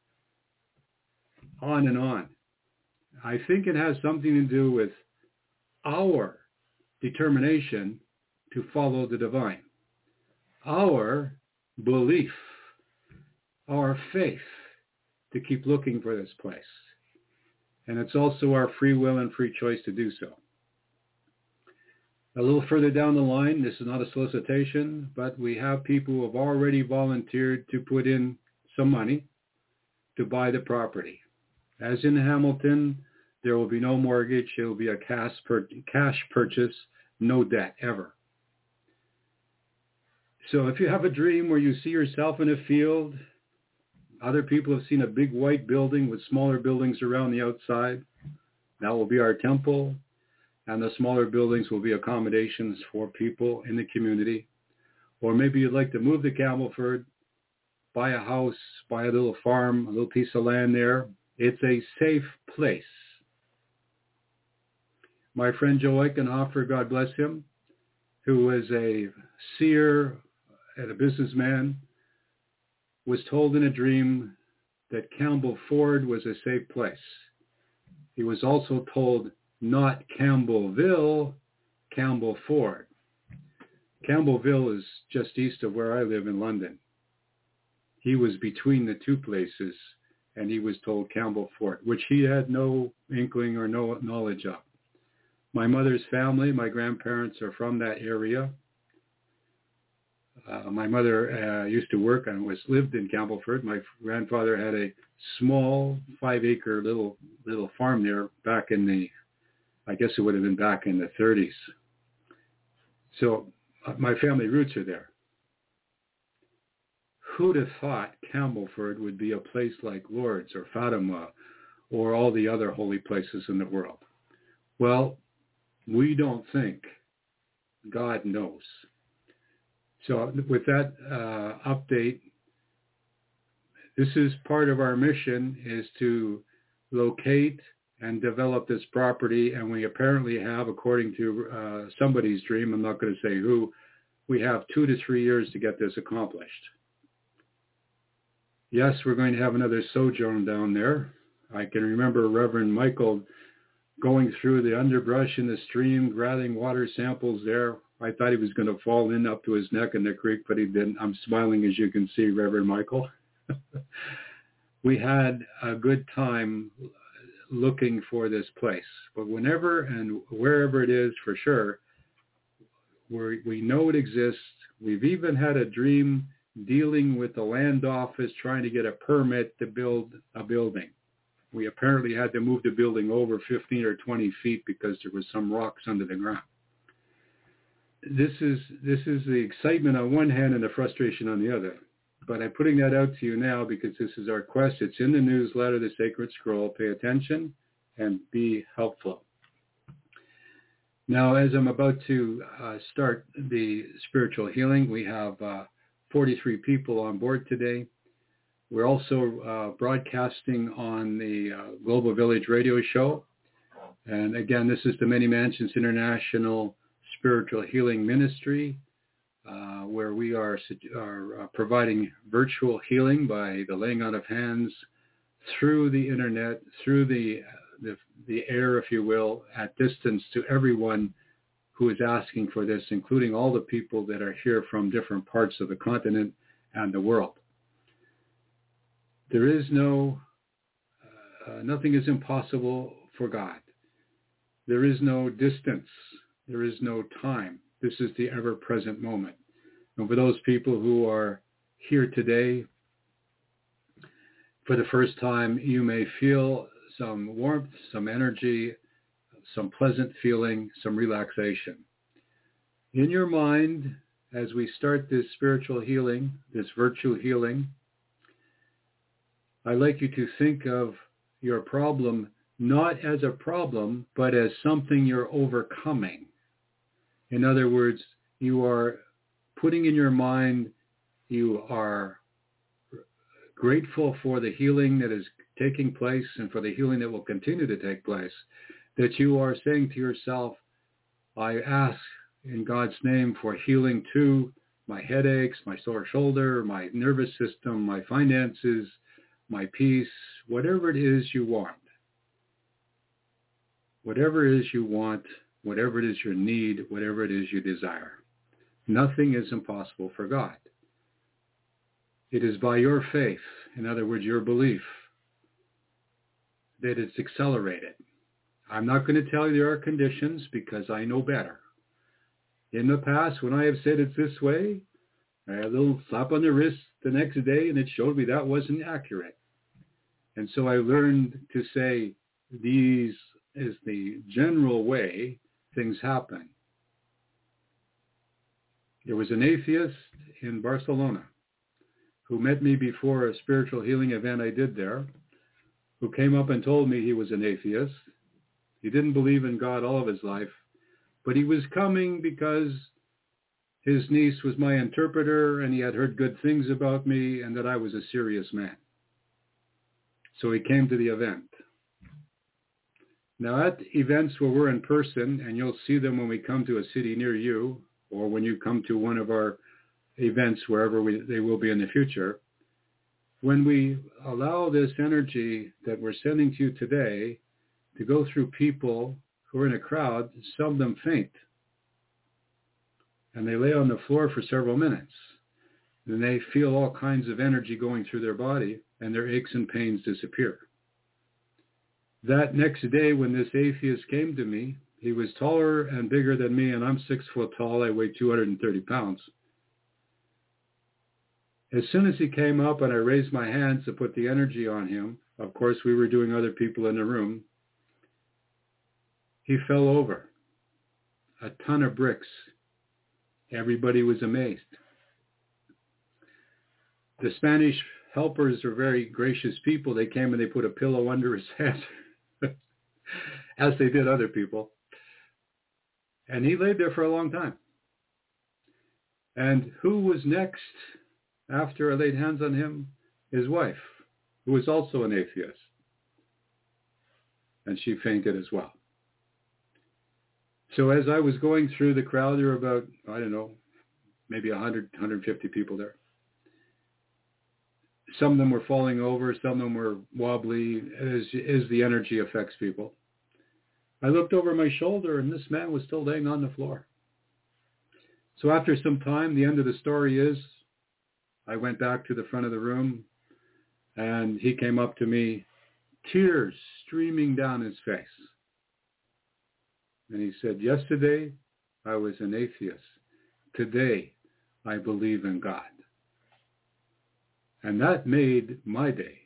on and on. I think it has something to do with our determination to follow the divine, our belief, our faith to keep looking for this place. And it's also our free will and free choice to do so. A little further down the line, this is not a solicitation, but we have people who have already volunteered to put in some money to buy the property. As in Hamilton, there will be no mortgage. It will be a cash, pur- cash purchase, no debt ever. So if you have a dream where you see yourself in a field, other people have seen a big white building with smaller buildings around the outside, that will be our temple, and the smaller buildings will be accommodations for people in the community. Or maybe you'd like to move to Campbellford, buy a house, buy a little farm, a little piece of land there. It's a safe place. My friend Joe Eichenhofer, God bless him, who was a seer and a businessman, was told in a dream that Campbell Ford was a safe place. He was also told not Campbellville, Campbell Ford. Campbellville is just east of where I live in London. He was between the two places, and he was told Campbell Ford, which he had no inkling or no knowledge of. My mother's family, my grandparents are from that area. Uh, my mother uh, used to work and was lived in Campbellford. My grandfather had a small five-acre little little farm there back in the, I guess it would have been back in the thirties. So uh, my family roots are there. Who'd have thought Campbellford would be a place like Lourdes or Fatima or all the other holy places in the world? Well, we don't think. God knows. So with that uh, update, this is part of our mission, is to locate and develop this property. And we apparently have, according to uh, somebody's dream, I'm not going to say who, we have two to three years to get this accomplished. Yes, we're going to have another sojourn down there. I can remember Reverend Michael going through the underbrush in the stream, gathering water samples there. I thought he was going to fall in up to his neck in the creek, but he didn't. I'm smiling, as you can see, Reverend Michael. We had a good time looking for this place. But whenever and wherever it is, for sure, we we know it exists. We've even had a dream dealing with the land office trying to get a permit to build a building. We apparently had to move the building over fifteen or twenty feet because there was some rocks under the ground. This is this is the excitement on one hand and the frustration on the other. But I'm putting that out to you now because this is our quest. It's in the newsletter, The Sacred Scroll. Pay attention and be helpful. Now, as I'm about to uh, start the spiritual healing, we have uh, forty-three people on board today. We're also uh, broadcasting on the uh, Global Village radio show. And again, this is the Many Mansions International Spiritual Healing Ministry, uh, where we are, are uh, providing virtual healing by the laying on of hands through the internet, through the, the, the air, if you will, at distance to everyone who is asking for this, including all the people that are here from different parts of the continent and the world. There is no, uh, nothing is impossible for God. There is no distance. There is no time. This is the ever-present moment. And for those people who are here today, for the first time, you may feel some warmth, some energy, some pleasant feeling, some relaxation. In your mind, as we start this spiritual healing, this virtual healing, I'd like you to think of your problem not as a problem, but as something you're overcoming. In other words, you are putting in your mind, you are grateful for the healing that is taking place and for the healing that will continue to take place, that you are saying to yourself, I ask in God's name for healing to my headaches, my sore shoulder, my nervous system, my finances, my peace, whatever it is you want. Whatever it is you want, whatever it is your need, whatever it is you desire. Nothing is impossible for God. It is by your faith, in other words, your belief, that it's accelerated. I'm not going to tell you there are conditions because I know better. In the past, when I have said it's this way, I had a little slap on the wrist the next day and it showed me that wasn't accurate. And so I learned to say these is the general way things happen. There was an atheist in Barcelona who met me before a spiritual healing event I did there, who came up and told me he was an atheist. He didn't believe in God all of his life, but he was coming because his niece was my interpreter and he had heard good things about me and that I was a serious man. So he came to the event. Now at events where we're in person, and you'll see them when we come to a city near you, or when you come to one of our events wherever we, they will be in the future, when we allow this energy that we're sending to you today to go through people who are in a crowd, some of them faint. And they lay on the floor for several minutes. Then they feel all kinds of energy going through their body, and their aches and pains disappear. That next day when this atheist came to me, he was taller and bigger than me, and I'm six foot tall. I weigh two hundred thirty pounds. As soon as he came up and I raised my hands to put the energy on him, of course we were doing other people in the room, he fell over. A ton of bricks. Everybody was amazed. The Spanish helpers are very gracious people. They came and they put a pillow under his head, as they did other people. And he laid there for a long time. And who was next after I laid hands on him? His wife, who was also an atheist. And she fainted as well. So as I was going through the crowd, there were about, I don't know, maybe one hundred, one hundred fifty people there. Some of them were falling over, some of them were wobbly, as, as the energy affects people. I looked over my shoulder, and this man was still laying on the floor. So after some time, the end of the story is, I went back to the front of the room, and he came up to me, tears streaming down his face. And he said, yesterday I was an atheist. Today I believe in God. And that made my day.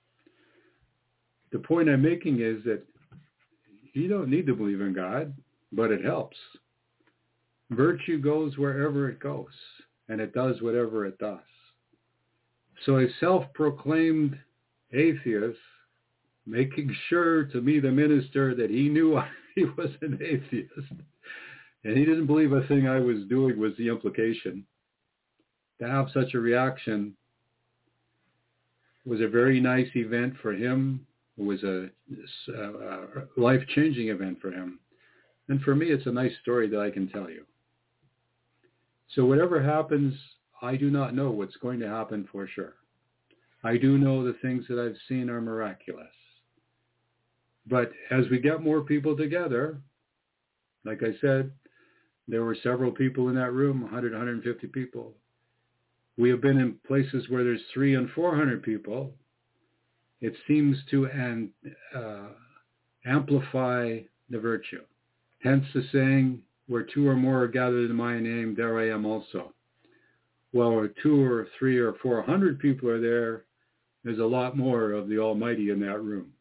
The point I'm making is that you don't need to believe in God, but it helps. Virtue goes wherever it goes, and it does whatever it does. So a self-proclaimed atheist, making sure to me, the minister, that he knew he was an atheist, and he didn't believe a thing I was doing was the implication. To have such a reaction was a very nice event for him. It was a, a life-changing event for him. And for me, it's a nice story that I can tell you. So whatever happens, I do not know what's going to happen for sure. I do know the things that I've seen are miraculous. But as we get more people together, like I said, there were several people in that room, one hundred, one hundred fifty people. We have been in places where there's three and four hundred people. It seems to an, uh, amplify the virtue. Hence the saying, where two or more are gathered in my name, there I am also. Well, where two or three or four hundred people are there, there's a lot more of the Almighty in that room.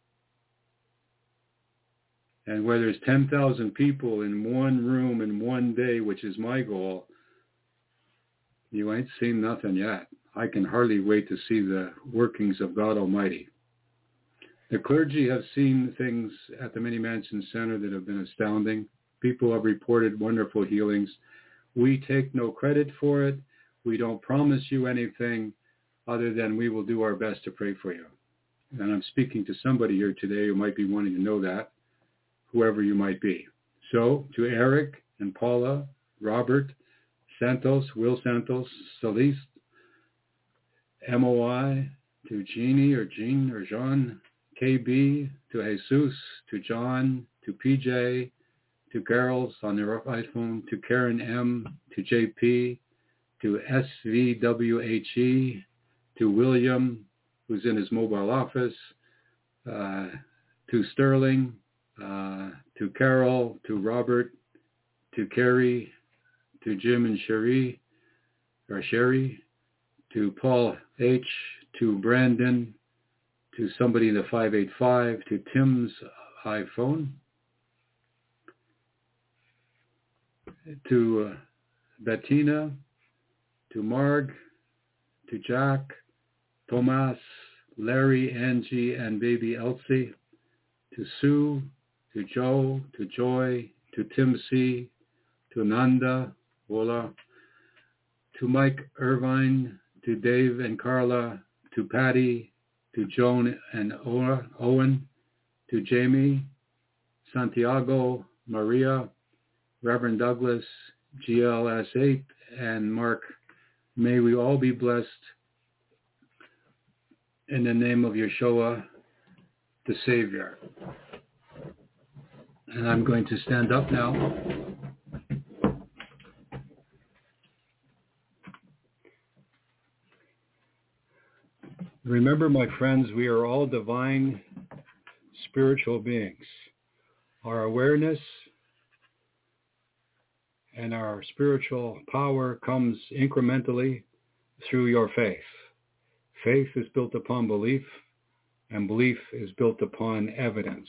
And where there's ten thousand people in one room in one day, which is my goal, you ain't seen nothing yet. I can hardly wait to see the workings of God Almighty. The clergy have seen things at the Many Mansions Center that have been astounding. People have reported wonderful healings. We take no credit for it. We don't promise you anything other than we will do our best to pray for you. And I'm speaking to somebody here today who might be wanting to know that, whoever you might be. So to Eric and Paula, Robert, Santos, Will Santos, Celeste, M O I, to Jeannie or Jean or Jean, K B, to Jesus, to John, to P J, to Girls on their iPhone, to Karen M, to J P, to S V W H E, to William, who's in his mobile office, uh, to Sterling, uh, to Carol, to Robert, to Carrie, to Jim and Sherry, or Sherry, to Paul H, to Brandon, to somebody in the five eight five, to Tim's iPhone, to uh, Bettina, to Marg, to Jack, Tomas, Larry, Angie, and baby Elsie, to Sue, to Joe, to Joy, to Tim C, to Nanda, Vola, to Mike Irvine, to Dave and Carla, to Patty, to Joan and Owen, to Jamie, Santiago, Maria, Reverend Douglas, G L S eight, and Mark. May we all be blessed in the name of Yeshua, the Savior. And I'm going to stand up now. Remember, my friends, we are all divine spiritual beings. Our awareness and our spiritual power comes incrementally through your faith. Faith is built upon belief, and belief is built upon evidence.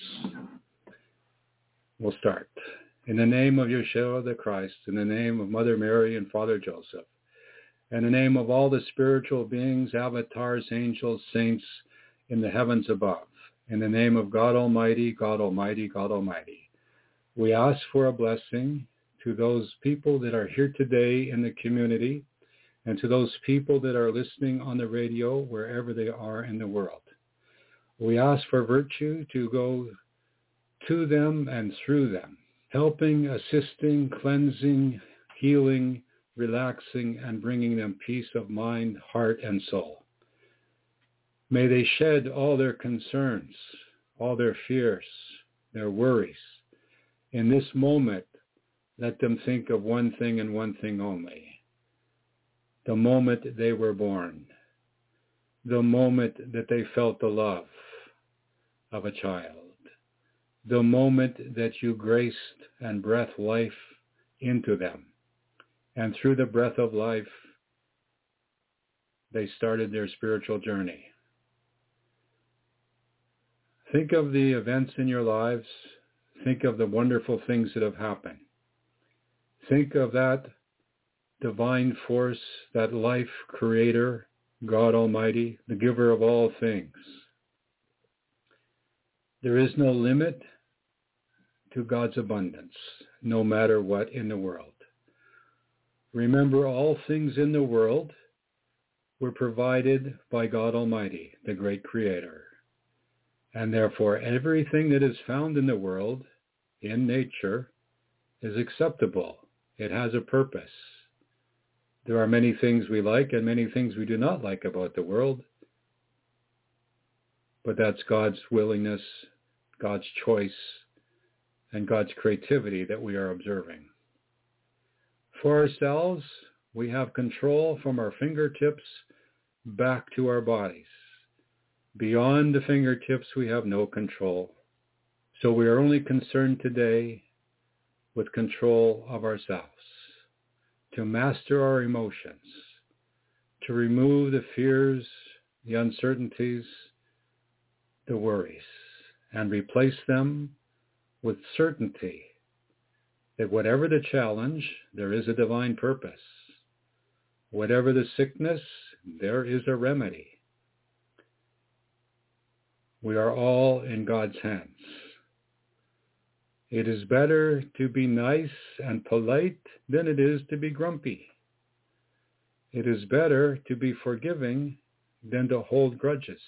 We'll start. In the name of Yeshua the Christ, in the name of Mother Mary and Father Joseph, in the name of all the spiritual beings, avatars, angels, saints in the heavens above, in the name of God Almighty, God Almighty, God Almighty, we ask for a blessing to those people that are here today in the community and to those people that are listening on the radio wherever they are in the world. We ask for virtue to go to them and through them, helping, assisting, cleansing, healing, relaxing, and bringing them peace of mind, heart, and soul. May they shed all their concerns, all their fears, their worries. In this moment, let them think of one thing and one thing only. The moment they were born. The moment that they felt the love. of a child. The moment that you graced and breathed life into them, and through the breath of life, they started their spiritual journey. Think of the events in your lives. Think of the wonderful things that have happened. Think of that divine force, that life creator, God Almighty, the giver of all things. There is no limit to God's abundance, no matter what in the world. Remember, all things in the world were provided by God Almighty, the great creator. And therefore, everything that is found in the world, in nature, is acceptable. It has a purpose. There are many things we like and many things we do not like about the world. But that's God's willingness, God's choice, and God's creativity that we are observing. For ourselves, we have control from our fingertips back to our bodies. Beyond the fingertips, we have no control. So we are only concerned today with control of ourselves, to master our emotions, to remove the fears, the uncertainties, the worries, and replace them with certainty that whatever the challenge, there is a divine purpose. Whatever the sickness, there is a remedy. We are all in God's hands. It is better to be nice and polite than it is to be grumpy. It is better to be forgiving than to hold grudges.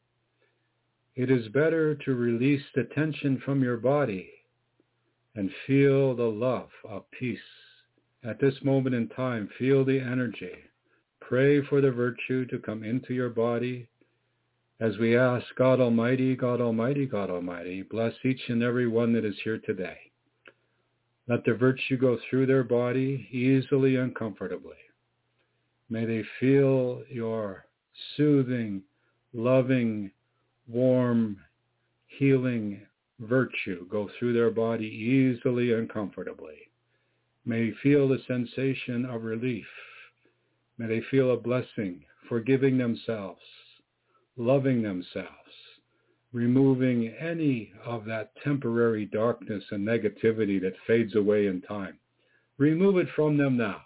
It is better to release the tension from your body and feel the love of peace. At this moment in time, feel the energy. Pray for the virtue to come into your body as we ask God Almighty, God Almighty, God Almighty, bless each and every one that is here today. Let the virtue go through their body easily and comfortably. May they feel your soothing, loving, warm, healing virtue go through their body easily and comfortably. May they feel the sensation of relief. May they feel a blessing, forgiving themselves, loving themselves, removing any of that temporary darkness and negativity that fades away in time. Remove it from them now.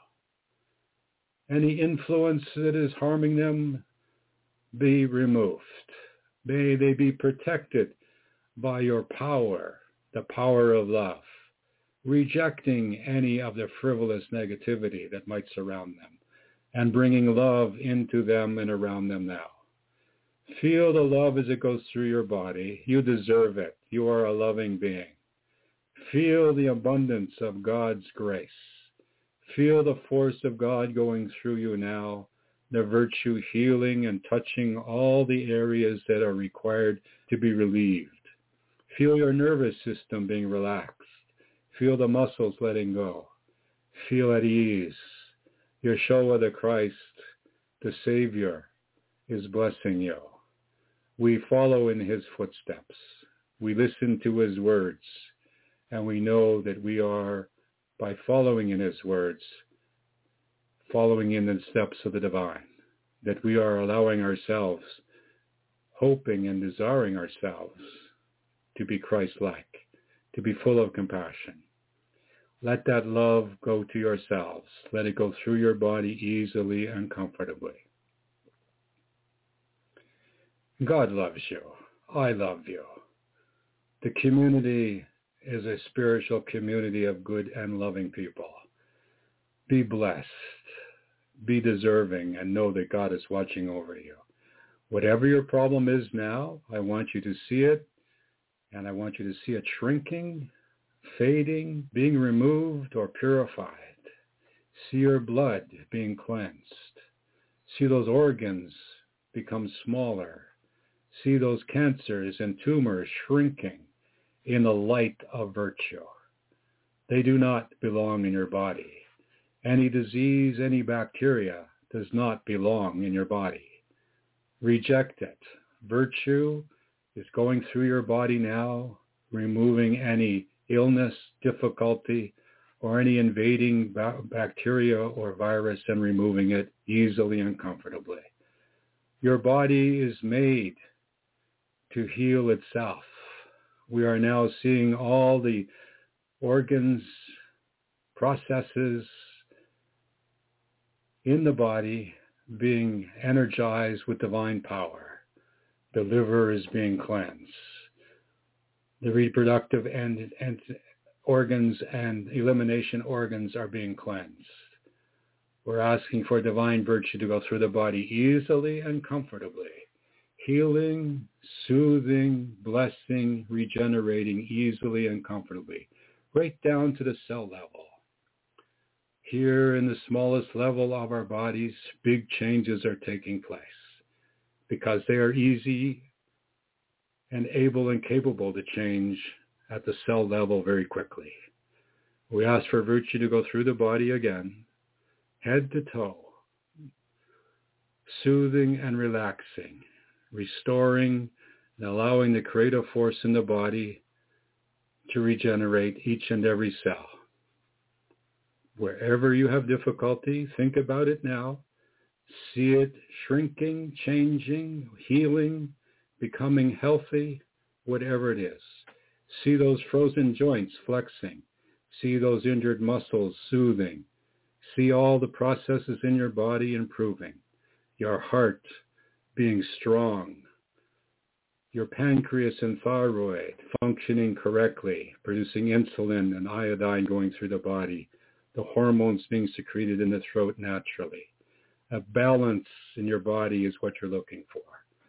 Any influence that is harming them, be removed. May they be protected by your power, the power of love, rejecting any of the frivolous negativity that might surround them, and bringing love into them and around them now. Feel the love as it goes through your body. You deserve it. You are a loving being. Feel the abundance of God's grace. Feel the force of God going through you now, the virtue healing and touching all the areas that are required to be relieved. Feel your nervous system being relaxed. Feel the muscles letting go. Feel at ease. Yeshua the Christ, the Savior, is blessing you. We follow in his footsteps. We listen to his words, and we know that we are, by following in his words, following in the steps of the divine, that we are allowing ourselves, hoping and desiring ourselves to be Christ-like, to be full of compassion. Let that love go to yourselves. Let it go through your body easily and comfortably. God loves you. I love you. The community is a spiritual community of good and loving people. Be blessed. Be deserving and know that God is watching over you. Whatever your problem is now, I want you to see it, and I want you to see it shrinking, fading, being removed or purified. See your blood being cleansed. See those organs become smaller. See those cancers and tumors shrinking in the light of virtue. They do not belong in your body. Any disease, any bacteria does not belong in your body. Reject it. Virtue is going through your body now, removing any illness, difficulty, or any invading ba- bacteria or virus and removing it easily and comfortably. Your body is made to heal itself. We are now seeing all the organs, processes in the body being energized with divine power. The liver is being cleansed. The reproductive and, and organs and elimination organs are being cleansed. We're asking for divine virtue to go through the body easily and comfortably, healing, soothing, blessing, regenerating easily and comfortably, right down to the cell level. Here in the smallest level of our bodies, big changes are taking place because they are easy and able and capable to change at the cell level very quickly. We ask for virtue to go through the body again, head to toe, soothing and relaxing, restoring and allowing the creative force in the body to regenerate each and every cell. Wherever you have difficulty, think about it now. See it shrinking, changing, healing, becoming healthy, whatever it is. See those frozen joints flexing. See those injured muscles soothing. See all the processes in your body improving. Your heart being strong. Your pancreas and thyroid functioning correctly, producing insulin and iodine going through the body. The hormones being secreted in the throat naturally. A balance in your body is what you're looking for.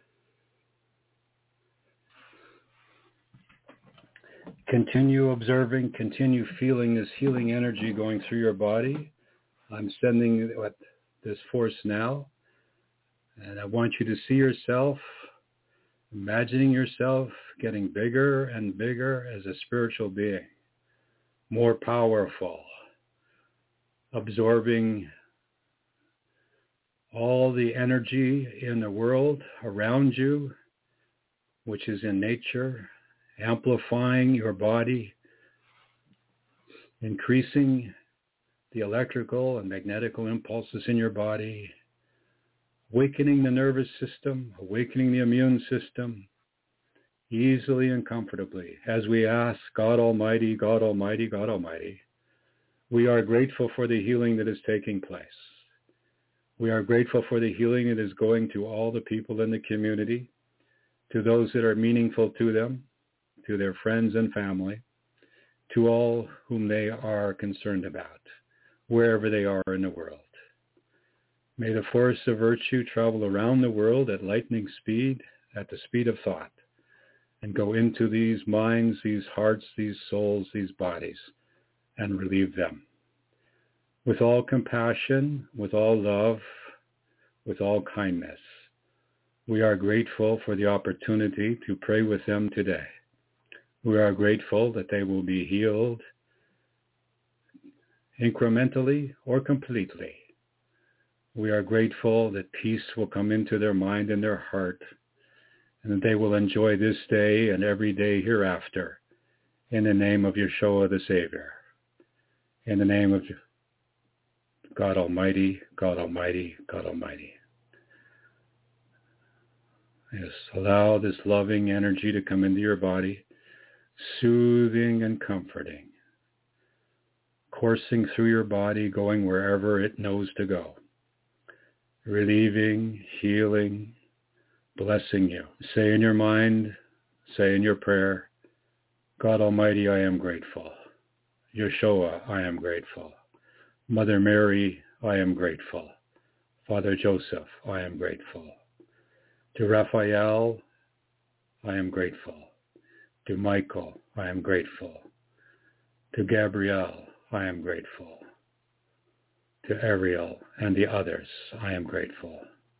Continue observing, continue feeling this healing energy going through your body. I'm sending this force now, and I want you to see yourself, imagining yourself getting bigger and bigger as a spiritual being, more powerful, absorbing all the energy in the world around you, which is in nature, amplifying your body, increasing the electrical and magnetical impulses in your body, awakening the nervous system, awakening the immune system, easily and comfortably. As we ask God Almighty, God Almighty, God Almighty, we are grateful for the healing that is taking place. We are grateful for the healing that is going to all the people in the community, to those that are meaningful to them, to their friends and family, to all whom they are concerned about, wherever they are in the world. May the force of virtue travel around the world at lightning speed, at the speed of thought, and go into these minds, these hearts, these souls, these bodies, and relieve them. With all compassion, with all love, with all kindness, we are grateful for the opportunity to pray with them today. We are grateful that they will be healed incrementally or completely. We are grateful that peace will come into their mind and their heart, and that they will enjoy this day and every day hereafter in the name of Yeshua the Savior. In the name of God Almighty, God Almighty, God Almighty. Yes, allow this loving energy to come into your body, soothing and comforting, coursing through your body, going wherever it knows to go, relieving, healing, blessing you. Say in your mind, say in your prayer, God Almighty, I am grateful. Yeshua, I am grateful. Mother Mary, I am grateful. Father Joseph, I am grateful. To Raphael, I am grateful. To Michael, I am grateful. To Gabrielle, I am grateful. To Ariel and the others, I am grateful.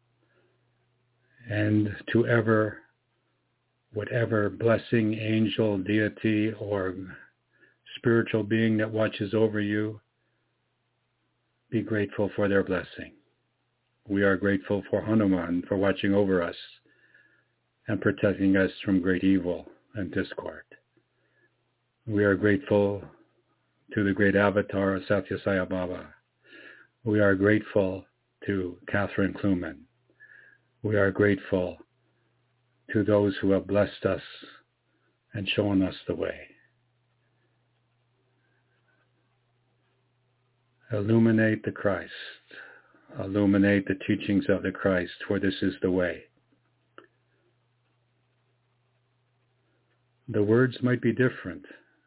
And to ever, whatever blessing, angel, deity, or spiritual being that watches over you, be grateful for their blessing. We are grateful for Hanuman for watching over us and protecting us from great evil and discord. We are grateful to the great avatar of Satya Sai Baba. We are grateful to Catherine Kluman. We are grateful to those who have blessed us and shown us the way. Illuminate the Christ. Illuminate the teachings of the Christ, for this is the way. The words might be different,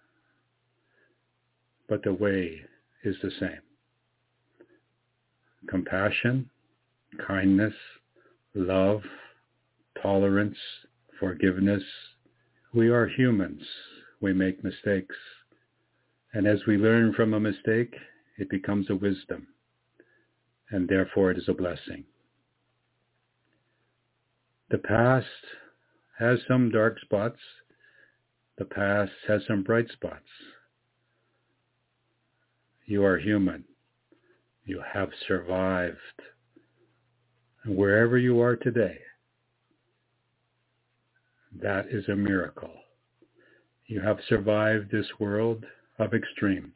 but the way is the same. Compassion, kindness, love, tolerance, forgiveness. We are humans. We make mistakes. And as we learn from a mistake, it becomes a wisdom. And therefore it is a blessing. The past has some dark spots. The past has some bright spots. You are human. You have survived. And wherever you are today, that is a miracle. You have survived this world of extremes.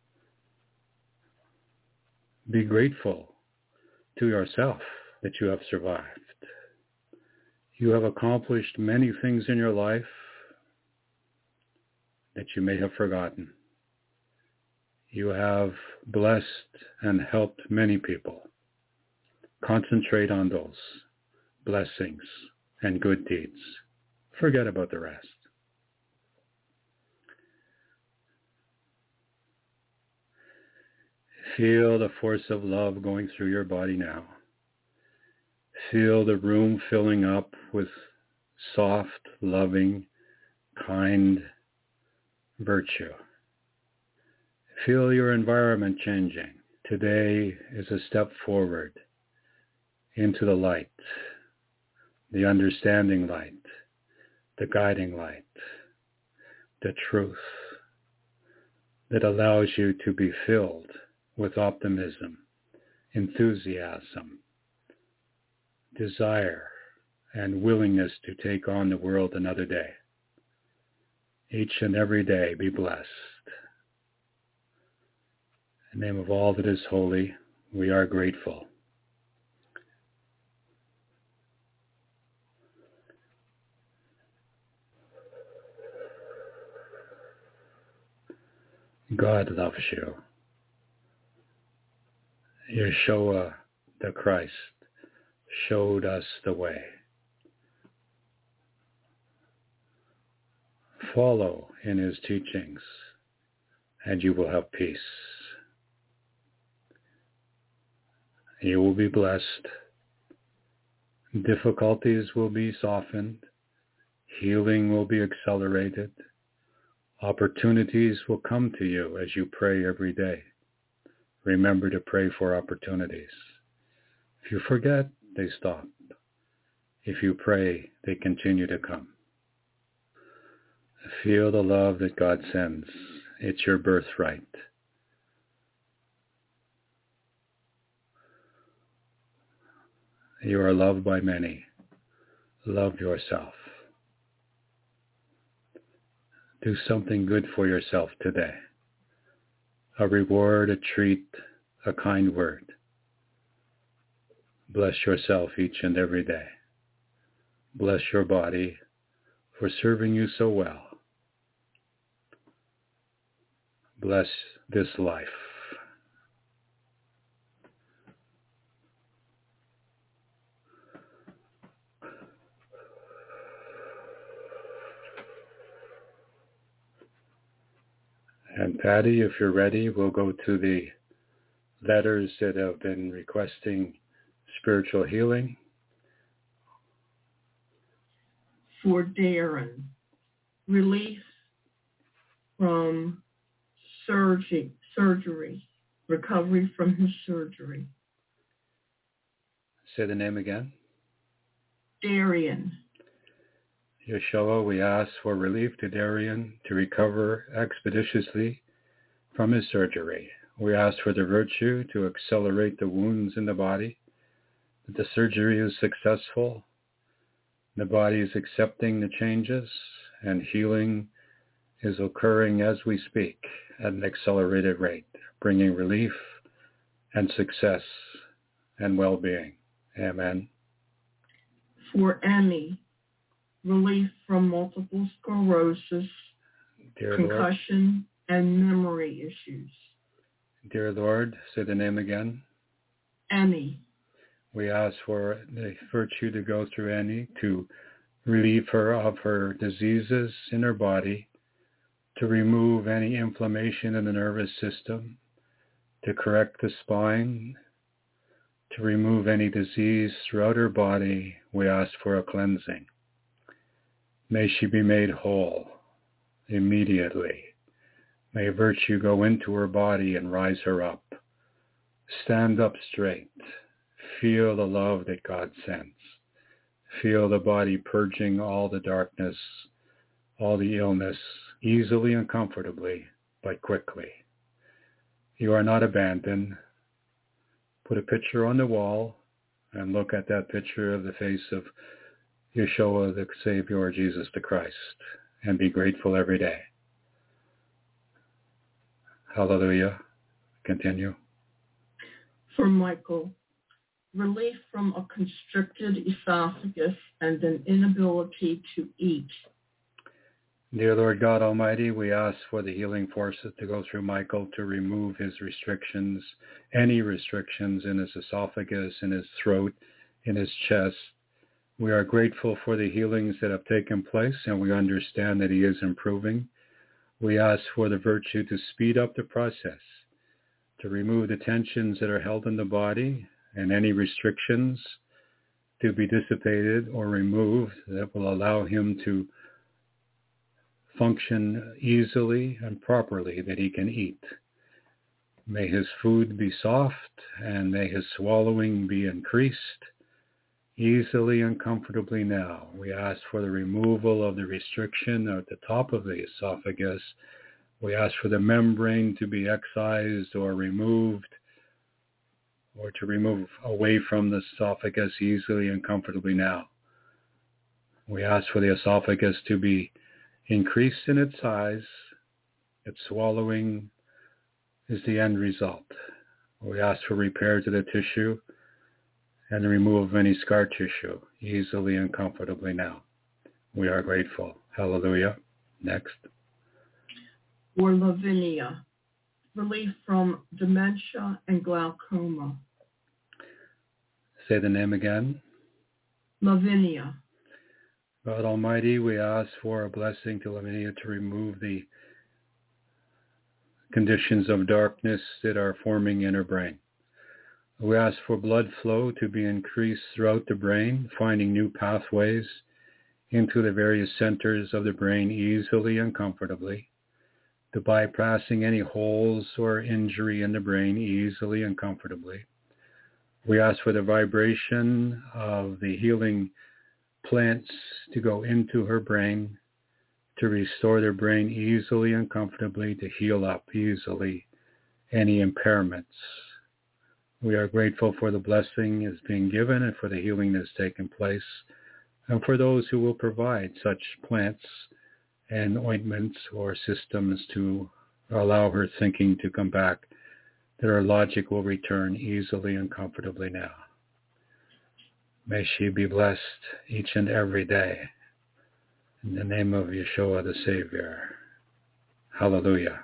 Be grateful to yourself that you have survived. You have accomplished many things in your life that you may have forgotten. You have blessed and helped many people. Concentrate on those blessings and good deeds. Forget about the rest. Feel the force of love going through your body now. Feel the room filling up with soft, loving, kind virtue. Feel your environment changing. Today is a step forward into the light, the understanding light, the guiding light, the truth that allows you to be filled with optimism, enthusiasm, desire, and willingness to take on the world another day. Each and every day be blessed. In the name of all that is holy, we are grateful. God loves you. Yeshua, the Christ, showed us the way. Follow in his teachings, and you will have peace. You will be blessed. Difficulties will be softened. Healing will be accelerated. Opportunities will come to you as you pray every day. Remember to pray for opportunities. If you forget, they stop. If you pray, they continue to come. Feel the love that God sends. It's your birthright. You are loved by many. Love yourself. Do something good for yourself today. A reward, a treat, a kind word. Bless yourself each and every day. Bless your body for serving you so well. Bless this life. And Patty, if you're ready, we'll go to the letters that have been requesting spiritual healing. For Darren, relief from surgery, surgery, recovery from his surgery. Say the name again. Darian. Yeshua, we ask for relief to Darian to recover expeditiously from his surgery. We ask for the virtue to accelerate the wounds in the body, that the surgery is successful, The body is accepting the changes, and healing is occurring as we speak at an accelerated rate, bringing relief and success and well-being. Amen. For Emmy, relief from multiple sclerosis, Dear concussion, Lord, and memory issues. Dear Lord, say the name again. Emmy. We ask for the virtue to go through Annie to relieve her of her diseases in her body, to remove any inflammation in the nervous system, to correct the spine, to remove any disease throughout her body. We ask for a cleansing. May she be made whole immediately. May virtue go into her body and rise her up. Stand up straight. Feel the love that God sends. Feel the body purging all the darkness, all the illness, easily and comfortably, but quickly. You are not abandoned. Put a picture on the wall and look at that picture of the face of Yeshua, the Savior, Jesus the Christ, and be grateful every day. Hallelujah. Continue. For Michael, relief from a constricted esophagus and an inability to eat. Dear Lord God Almighty, we ask for the healing forces to go through Michael to remove his restrictions, any restrictions in his esophagus, in his throat, in his chest. We are grateful for the healings that have taken place, and we understand that he is improving. We ask for the virtue to speed up the process, to remove the tensions that are held in the body and any restrictions to be dissipated or removed that will allow him to function easily and properly, that he can eat. May his food be soft and may his swallowing be increased easily and comfortably now. We ask for the removal of the restriction at the top of the esophagus. We ask for the membrane to be excised or removed, or to remove away from the esophagus easily and comfortably now. We ask for the esophagus to be increased in its size. Its swallowing is the end result. We ask for repair to the tissue and the removal of any scar tissue easily and comfortably now. We are grateful. Hallelujah. Next. For Lavinia, relief from dementia and glaucoma. Say the name again. Lavinia. God Almighty, we ask for a blessing to Lavinia to remove the conditions of darkness that are forming in her brain. We ask for blood flow to be increased throughout the brain, finding new pathways into the various centers of the brain easily and comfortably, to bypassing any holes or injury in the brain easily and comfortably. We ask for the vibration of the healing plants to go into her brain, to restore their brain easily and comfortably, to heal up easily any impairments. We are grateful for the blessing that's being given and for the healing that's taken place, and for those who will provide such plants and ointments or systems to allow her thinking to come back, that her logic will return easily and comfortably now. May she be blessed each and every day. In the name of Yeshua the Savior. Hallelujah.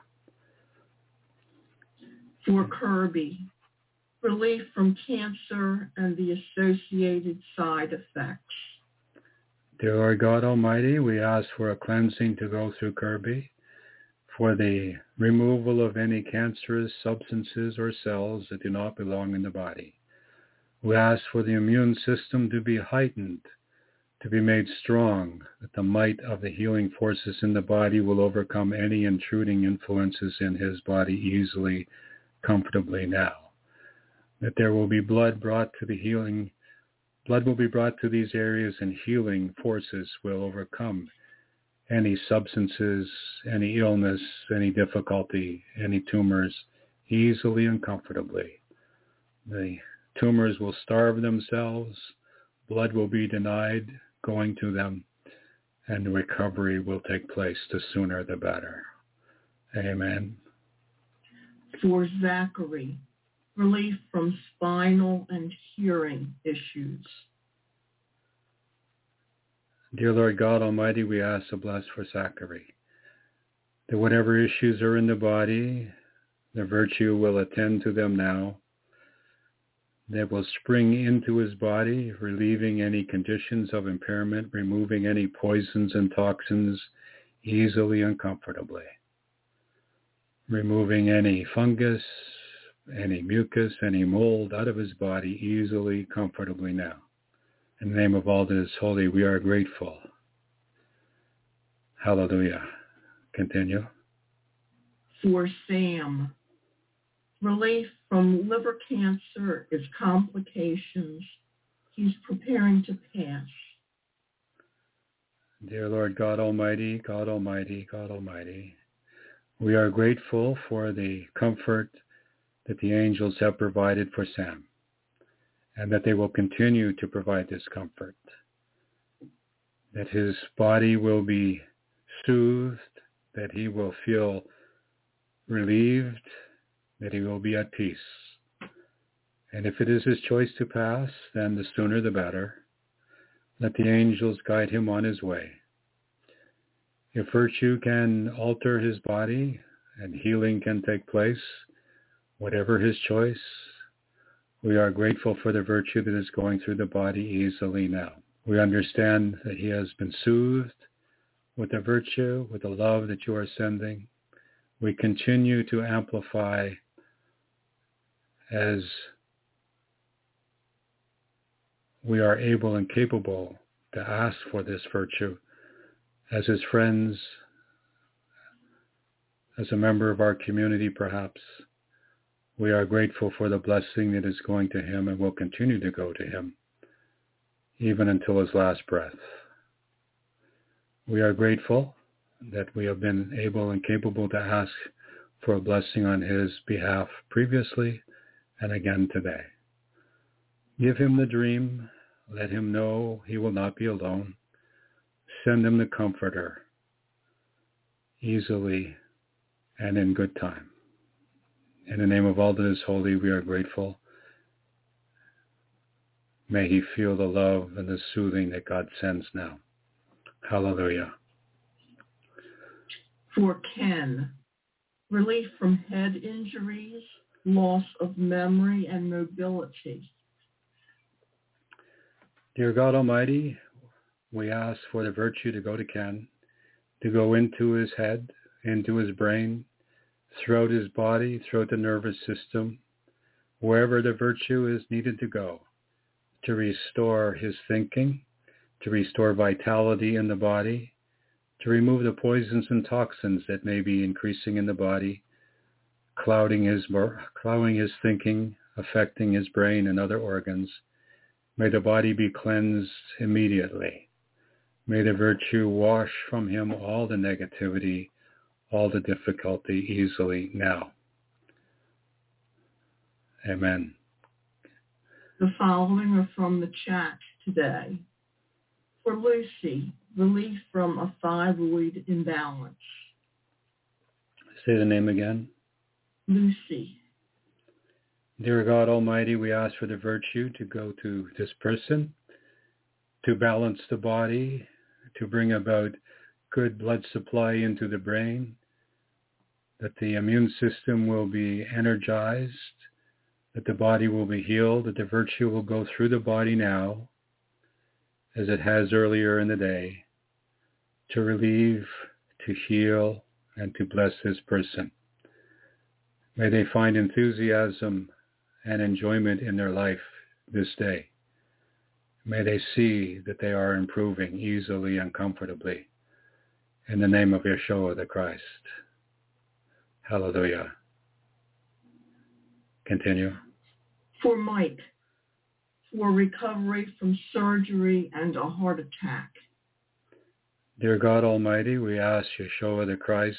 For Kirby, relief from cancer and the associated side effects. Dear Lord God Almighty, we ask for a cleansing to go through Kirby, for the removal of any cancerous substances or cells that do not belong in the body. We ask for the immune system to be heightened, to be made strong, that the might of the healing forces in the body will overcome any intruding influences in his body easily, comfortably now. That there will be blood brought to the healing, blood will be brought to these areas, and healing forces will overcome any substances, any illness, any difficulty, any tumors easily and comfortably. The tumors will starve themselves, blood will be denied, going to them, and the recovery will take place. The sooner the better. Amen. For Zachary, relief from spinal and hearing issues. Dear Lord God Almighty, we ask to bless for Zachary, that whatever issues are in the body, the virtue will attend to them now, that will spring into his body, relieving any conditions of impairment, removing any poisons and toxins easily and comfortably, removing any fungus, any mucus, any mold out of his body easily, comfortably now. In the name of all that is holy, we are grateful. Hallelujah. Continue. For Sam, relief from liver cancer is complications. He's preparing to pass. Dear Lord God Almighty, God Almighty, God Almighty, we are grateful for the comfort that the angels have provided for Sam, and that they will continue to provide this comfort, that his body will be soothed, that he will feel relieved, that he will be at peace. And if it is his choice to pass, then the sooner the better. Let the angels guide him on his way. If virtue can alter his body and healing can take place, whatever his choice, we are grateful for the virtue that is going through the body easily now. We understand that he has been soothed with the virtue, with the love that you are sending. We continue to amplify as we are able and capable to ask for this virtue as his friends, as a member of our community perhaps. We are grateful for the blessing that is going to him and will continue to go to him, even until his last breath. We are grateful that we have been able and capable to ask for a blessing on his behalf previously and again today. Give him the dream. Let him know he will not be alone. Send him the comforter easily and in good time. In the name of all that is holy, we are grateful. May he feel the love and the soothing that God sends now. Hallelujah. For Ken, relief from head injuries, loss of memory and mobility. Dear God Almighty, we ask for the virtue to go to Ken, to go into his head, into his brain, throughout his body, throughout the nervous system, wherever the virtue is needed to go, to restore his thinking, to restore vitality in the body, to remove the poisons and toxins that may be increasing in the body, clouding his, clouding his thinking, affecting his brain and other organs. May the body be cleansed immediately. May the virtue wash from him all the negativity, all the difficulty easily now. Amen. The following are from the chat today. For Lucy, relief from a thyroid imbalance. Say the name again. Lucy. Dear God Almighty, we ask for the virtue to go to this person, to balance the body, to bring about good blood supply into the brain, that the immune system will be energized, that the body will be healed, that the virtue will go through the body now, as it has earlier in the day, to relieve, to heal, and to bless this person. May they find enthusiasm and enjoyment in their life this day. May they see that they are improving easily and comfortably. In the name of Yeshua the Christ. Hallelujah. Continue. For Mike, for recovery from surgery and a heart attack. Dear God Almighty, we ask Yeshua the Christ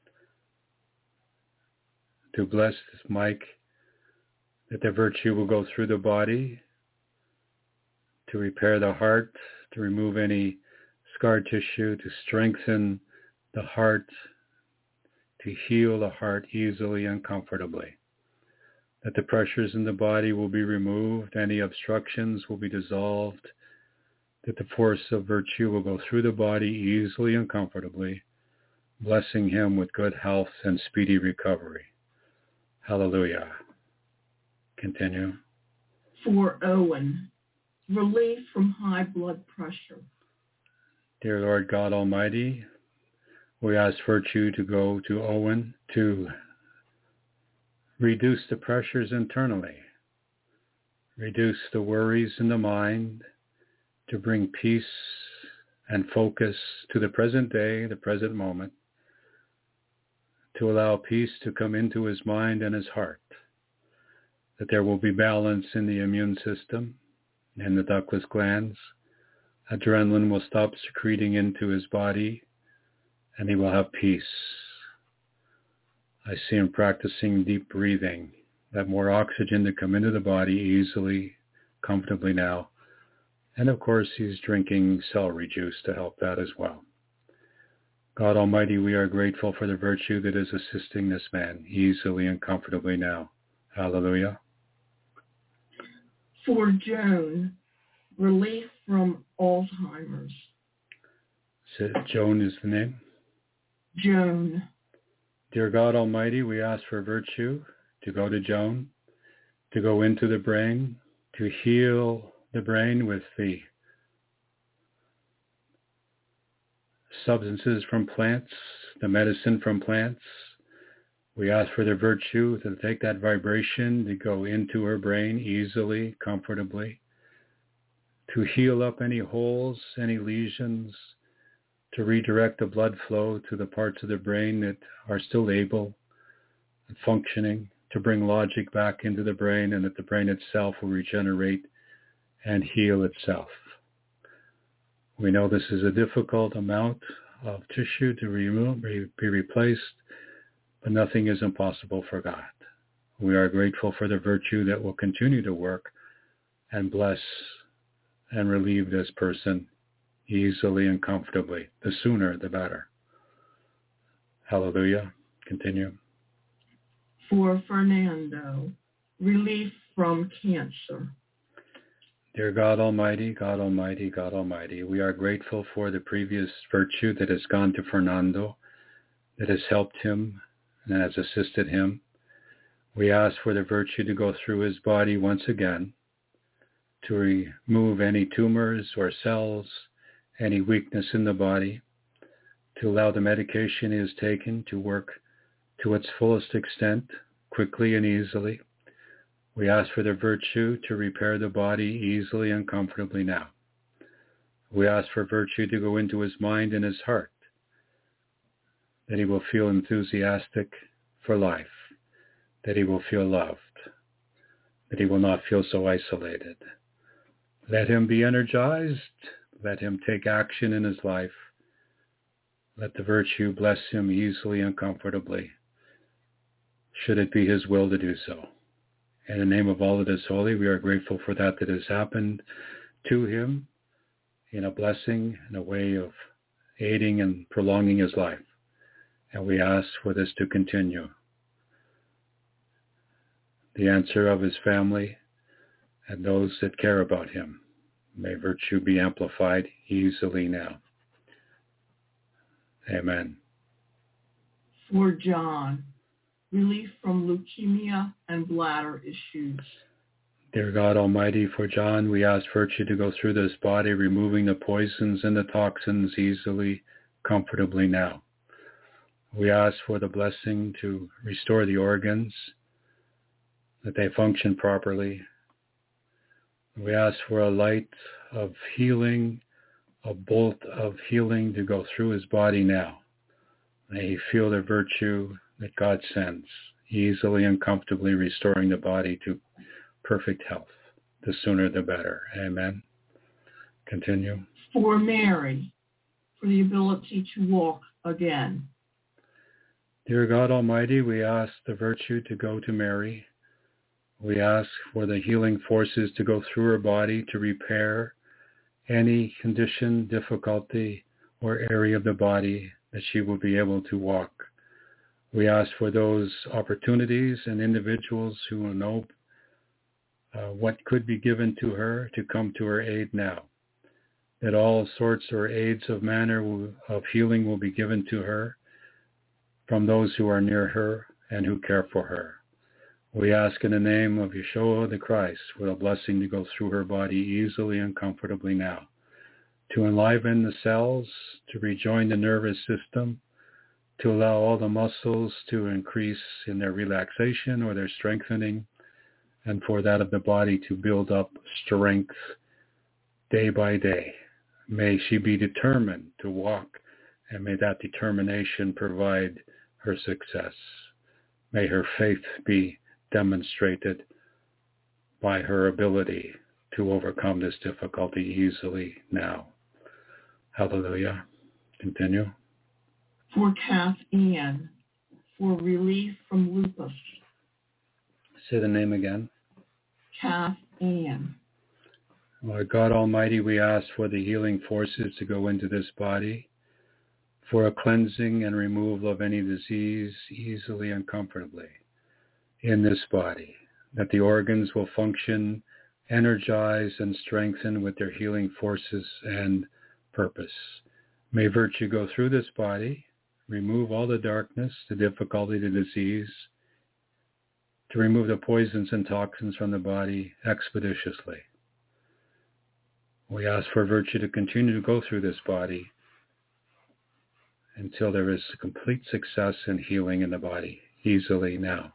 to bless Mike, that the virtue will go through the body, to repair the heart, to remove any scar tissue, to strengthen the heart, to heal the heart easily and comfortably. That the pressures in the body will be removed, any obstructions will be dissolved, that the force of virtue will go through the body easily and comfortably, blessing him with good health and speedy recovery. Hallelujah. Continue. For Owen, relief from high blood pressure. Dear Lord God Almighty, we ask virtue to go to Owen to reduce the pressures internally, reduce the worries in the mind, to bring peace and focus to the present day, the present moment, to allow peace to come into his mind and his heart, that there will be balance in the immune system and the ductless glands. Adrenaline will stop secreting into his body, and he will have peace. I see him practicing deep breathing, that more oxygen to come into the body easily, comfortably now. And of course, he's drinking celery juice to help that as well. God Almighty, we are grateful for the virtue that is assisting this man easily and comfortably now. Hallelujah. For Joan, relief from Alzheimer's. So Joan is the name? Joan. Dear God Almighty, we ask for virtue to go to Joan, to go into the brain, to heal the brain with the substances from plants, the medicine from plants. We ask for the virtue to take that vibration to go into her brain easily, comfortably, to heal up any holes, any lesions, to redirect the blood flow to the parts of the brain that are still able and functioning, to bring logic back into the brain, and that the brain itself will regenerate and heal itself. We know this is a difficult amount of tissue to remove, be replaced, but nothing is impossible for God. We are grateful for the virtue that will continue to work and bless and relieve this person easily and comfortably. The sooner, the better. Hallelujah. Continue. For Fernando, relief from cancer. Dear God Almighty, God Almighty, God Almighty, we are grateful for the previous virtue that has gone to Fernando, that has helped him and has assisted him. We ask for the virtue to go through his body once again, to remove any tumors or cells, any weakness in the body, to allow the medication he has taken to work to its fullest extent, quickly and easily. We ask for the virtue to repair the body easily and comfortably now. We ask for virtue to go into his mind and his heart, that he will feel enthusiastic for life, that he will feel loved, that he will not feel so isolated. Let him be energized. Let him take action in his life. Let the virtue bless him easily and comfortably, should it be his will to do so. In the name of all that is holy, we are grateful for that that has happened to him in a blessing, in a way of aiding and prolonging his life. And we ask for this to continue. The answer of his family and those that care about him. May virtue be amplified easily now. Amen. For John, relief from leukemia and bladder issues. Dear God Almighty, for John, we ask virtue to go through this body, removing the poisons and the toxins easily, comfortably now. We ask for the blessing to restore the organs, that they function properly. We ask for a light of healing, a bolt of healing to go through his body now. May he feel the virtue that God sends, easily and comfortably restoring the body to perfect health. The sooner the better. Amen. Continue. For Mary, for the ability to walk again. Dear God Almighty, we ask the virtue to go to Mary. We ask for the healing forces to go through her body to repair any condition, difficulty, or area of the body that she will be able to walk. We ask for those opportunities and individuals who will know uh, what could be given to her to come to her aid now. That all sorts or aids of manner will, of healing will be given to her from those who are near her and who care for her. We ask in the name of Yeshua the Christ for a blessing to go through her body easily and comfortably now, to enliven the cells, to rejoin the nervous system, to allow all the muscles to increase in their relaxation or their strengthening, and for that of the body to build up strength day by day. May she be determined to walk, and may that determination provide her success. May her faith be demonstrated by her ability to overcome this difficulty easily now. Hallelujah. Continue. For Kath Ann, for relief from lupus. Say the name again. Kath Ann. Lord God Almighty, we ask for the healing forces to go into this body, for a cleansing and removal of any disease easily and comfortably in this body, that the organs will function, energize, and strengthen with their healing forces and purpose. May virtue go through this body, remove all the darkness, the difficulty, the disease, to remove the poisons and toxins from the body expeditiously. We ask for virtue to continue to go through this body until there is complete success and healing in the body, easily now.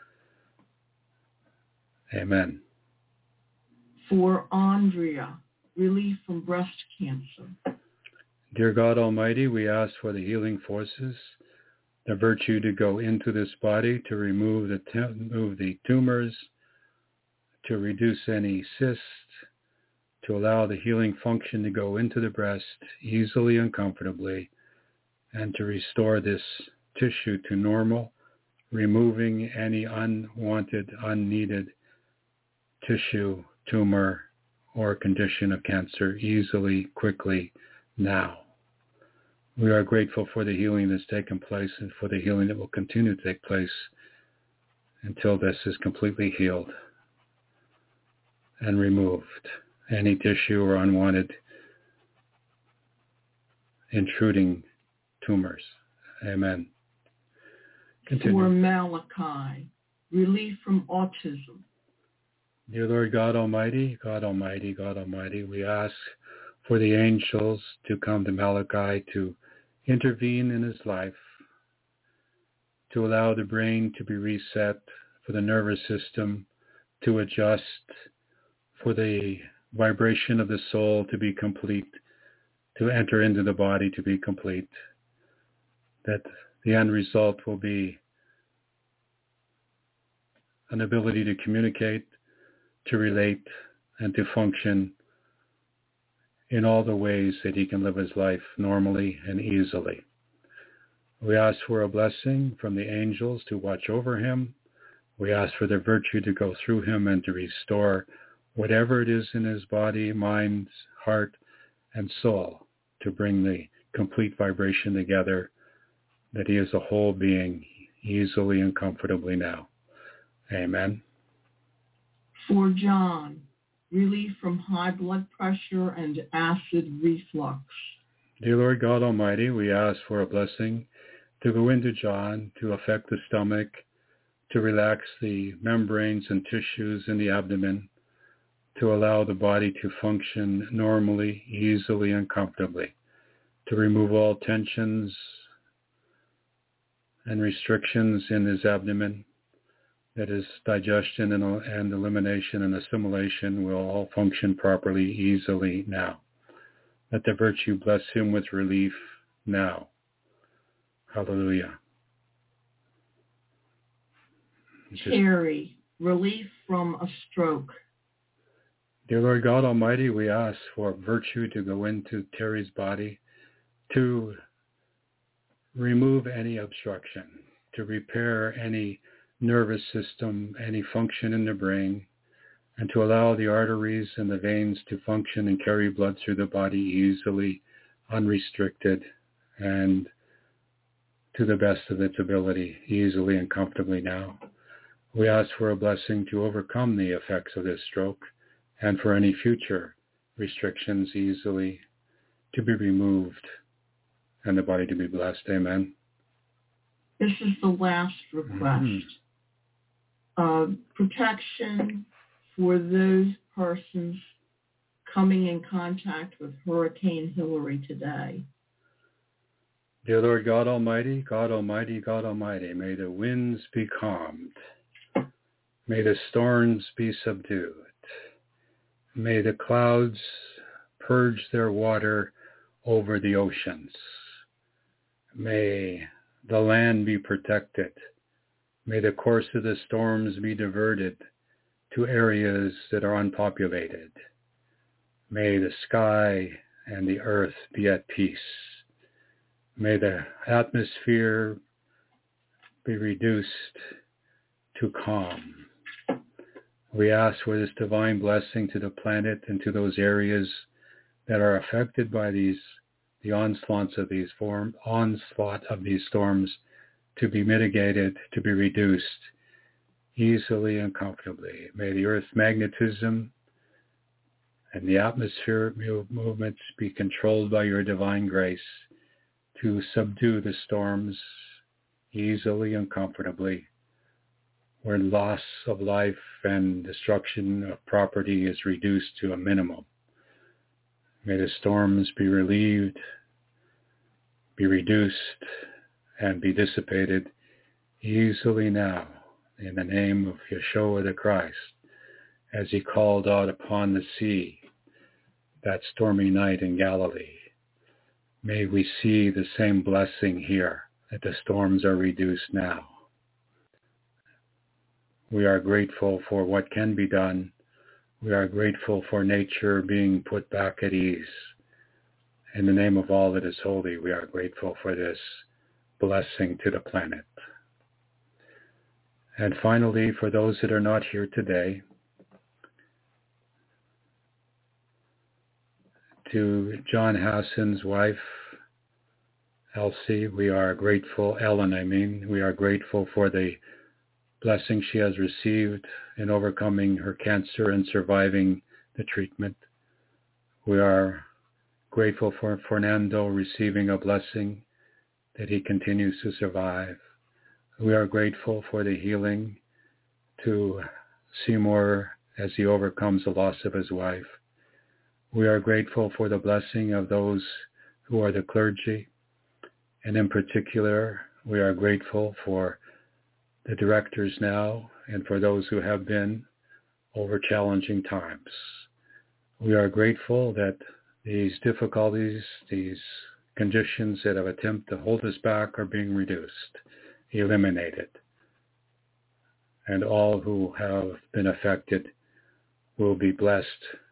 Amen. For Andrea, relief from breast cancer. Dear God Almighty, we ask for the healing forces, the virtue to go into this body, to remove the, t- remove the tumors, to reduce any cysts, to allow the healing function to go into the breast easily and comfortably, and to restore this tissue to normal, removing any unwanted, unneeded tissue, tumor, or condition of cancer easily, quickly, now. We are grateful for the healing that's taken place and for the healing that will continue to take place until this is completely healed and removed. Any tissue or unwanted intruding tumors. Amen. Continue. For Malachi, relief from autism. Dear Lord God Almighty, God Almighty, God Almighty, we ask for the angels to come to Malachi to intervene in his life, to allow the brain to be reset, for the nervous system to adjust, for the vibration of the soul to be complete, to enter into the body to be complete, that the end result will be an ability to communicate, to relate, and to function in all the ways that he can live his life normally and easily. We ask for a blessing from the angels to watch over him. We ask for the virtue to go through him and to restore whatever it is in his body, mind, heart, and soul, to bring the complete vibration together, that he is a whole being easily and comfortably now. Amen. For John, relief from high blood pressure and acid reflux. Dear Lord God Almighty, we ask for a blessing to go into John, to affect the stomach, to relax the membranes and tissues in the abdomen, to allow the body to function normally, easily, and comfortably, to remove all tensions and restrictions in his abdomen, that his digestion and, and elimination and assimilation will all function properly, easily now. Let the virtue bless him with relief now. Hallelujah. Terry, relief from a stroke. Dear Lord God Almighty, we ask for virtue to go into Terry's body, to remove any obstruction, to repair any nervous system, any function in the brain, and to allow the arteries and the veins to function and carry blood through the body easily, unrestricted, and to the best of its ability, easily and comfortably now. We ask for a blessing to overcome the effects of this stroke and for any future restrictions easily to be removed and the body to be blessed. Amen. This is the last request. Mm-hmm. Uh, protection for those persons coming in contact with Hurricane Hilary today. Dear Lord God Almighty, God Almighty, God Almighty, may the winds be calmed. May the storms be subdued. May the clouds purge their water over the oceans. May the land be protected. May the course of the storms be diverted to areas that are unpopulated. May the sky and the earth be at peace. May the atmosphere be reduced to calm. We ask for this divine blessing to the planet and to those areas that are affected by these, the onslaughts of these form, onslaught of these storms, to be mitigated, to be reduced easily and comfortably. May the Earth's magnetism and the atmosphere movements be controlled by your divine grace to subdue the storms easily and comfortably, where loss of life and destruction of property is reduced to a minimum. May the storms be relieved, be reduced, and be dissipated easily now in the name of Yeshua the Christ, as he called out upon the sea that stormy night in Galilee. May we see the same blessing here, that the storms are reduced now. We are grateful for what can be done. We are grateful for nature being put back at ease. In the name of all that is holy, we are grateful for this blessing to the planet. And finally, for those that are not here today, to John Hassan's wife, Elsie, we are grateful, Ellen, I mean, we are grateful for the blessing she has received in overcoming her cancer and surviving the treatment. We are grateful for Fernando receiving a blessing that he continues to survive. We are grateful for the healing to Seymour as he overcomes the loss of his wife. We are grateful for the blessing of those who are the clergy. And in particular, we are grateful for the directors now and for those who have been over challenging times. We are grateful that these difficulties, these conditions that have attempted to hold us back are being reduced, eliminated. And all who have been affected will be blessed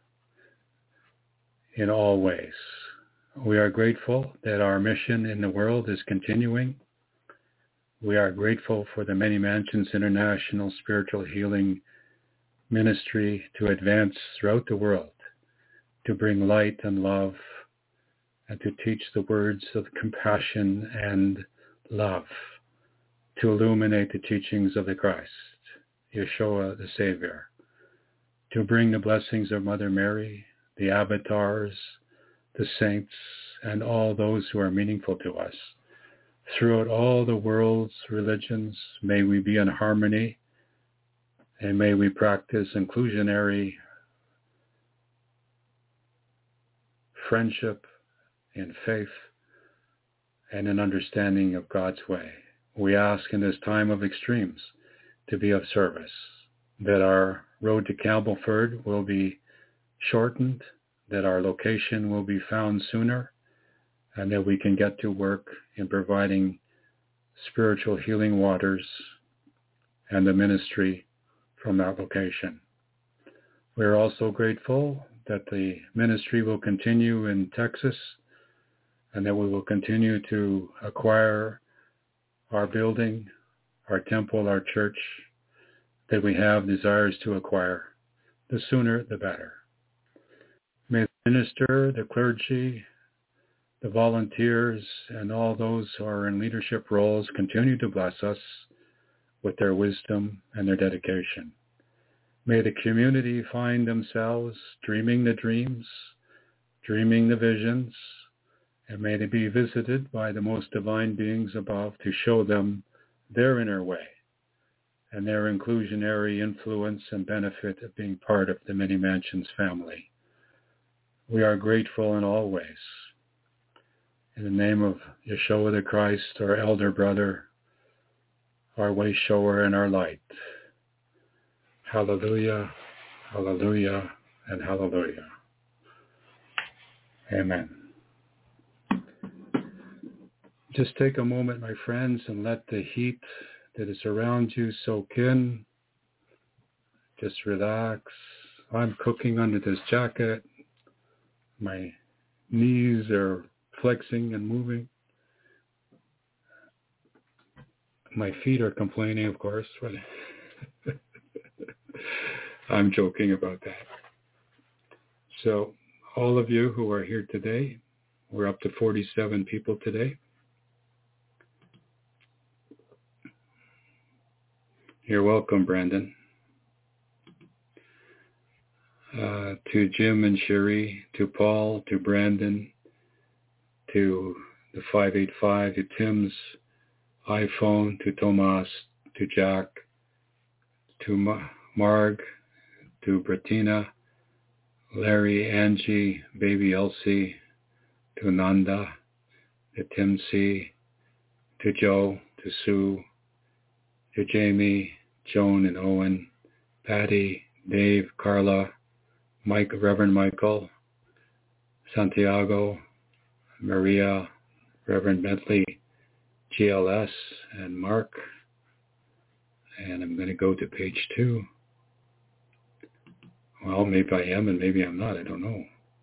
in all ways. We are grateful that our mission in the world is continuing. We are grateful for the Many Mansions International Spiritual Healing Ministry to advance throughout the world, to bring light and love, and to teach the words of compassion and love, to illuminate the teachings of the Christ, Yeshua the Savior, to bring the blessings of Mother Mary, the avatars, the saints, and all those who are meaningful to us. Throughout all the world's religions, may we be in harmony, and may we practice inclusionary friendship in faith and in understanding of God's way. We ask in this time of extremes to be of service, that our road to Campbellford will be shortened, that our location will be found sooner, and that we can get to work in providing spiritual healing waters and the ministry from that location. We are also grateful that the ministry will continue in Texas and that we will continue to acquire our building, our temple, our church, that we have desires to acquire, the sooner the better. May the minister, the clergy, the volunteers, and all those who are in leadership roles continue to bless us with their wisdom and their dedication. May the community find themselves dreaming the dreams, dreaming the visions, and may they be visited by the most divine beings above to show them their inner way and their inclusionary influence and benefit of being part of the Many Mansions family. We are grateful in all ways. In the name of Yeshua the Christ, our elder brother, our way shower and our light. Hallelujah, hallelujah, and hallelujah. Amen. Just take a moment, my friends, and let the heat that is around you soak in. Just relax. I'm cooking under this jacket. My knees are flexing and moving. My feet are complaining, of course, but I'm joking about that. So all of you who are here today, we're up to forty-seven people today. You're welcome, Brandon. Uh, to Jim and Sherry, to Paul, to Brandon, to the five eight five, to Tim's iPhone, to Tomas, to Jack, to Ma- Marg, to Bettina, Larry, Angie, baby Elsie, to Nanda, to Tim C, to Joe, to Sue, to Jamie, Joan and Owen, Patty, Dave, Carla, Mike, Reverend Michael, Santiago, Maria, Reverend Bentley, G L S, and Mark. And I'm going to go to page two. Well, maybe I am and maybe I'm not. I don't know.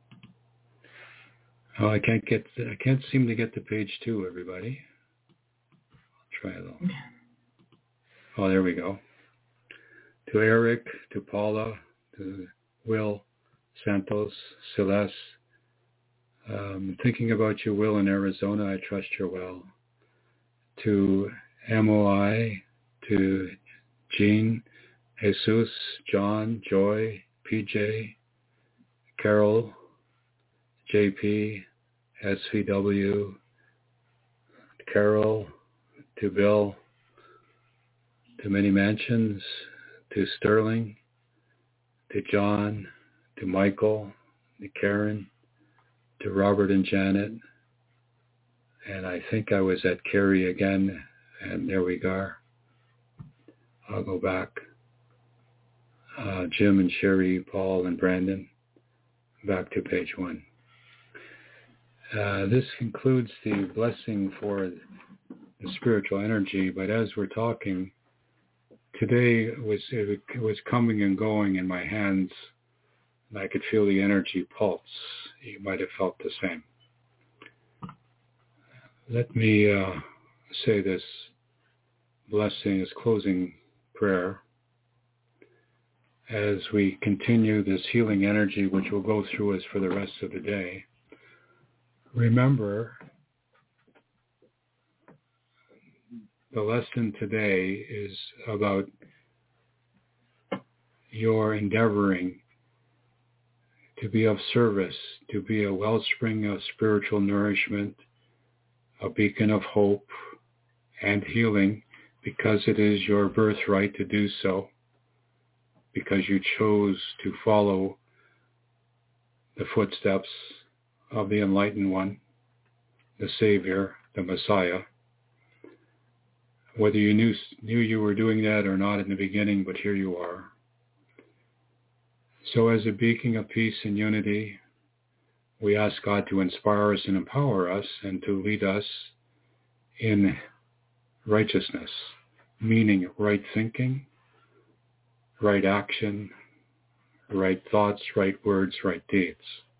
Oh, I can't get. I can't seem to get to page two, everybody. I'll try though. Oh, there we go. To Eric, to Paula, to Will, Santos, Celeste. Um, thinking about you, Will, in Arizona. I trust you're well. To M O I, to Jean, Jesus, John, Joy, P J, Carol, J P, S V W, Carol, to Bill, to Many Mansions, to Sterling, to John, to Michael, to Karen, to Robert and Janet, and I think I was at Carrie again, and there we go. I'll go back. Uh, Jim and Sherry, Paul and Brandon, back to page one. Uh, this concludes the blessing for the spiritual energy, but as we're talking, today was it was coming and going in my hands, and I could feel the energy pulse. You might have felt the same. Let me uh, say this blessing as closing prayer as we continue this healing energy, which will go through us for the rest of the day. Remember, the lesson today is about your endeavoring to be of service, to be a wellspring of spiritual nourishment, a beacon of hope and healing, because it is your birthright to do so, because you chose to follow the footsteps of the Enlightened One, the Savior, the Messiah. Whether you knew, knew you were doing that or not in the beginning, but here you are. So as a beacon of peace and unity, we ask God to inspire us and empower us and to lead us in righteousness, meaning right thinking, right action, right thoughts, right words, right deeds.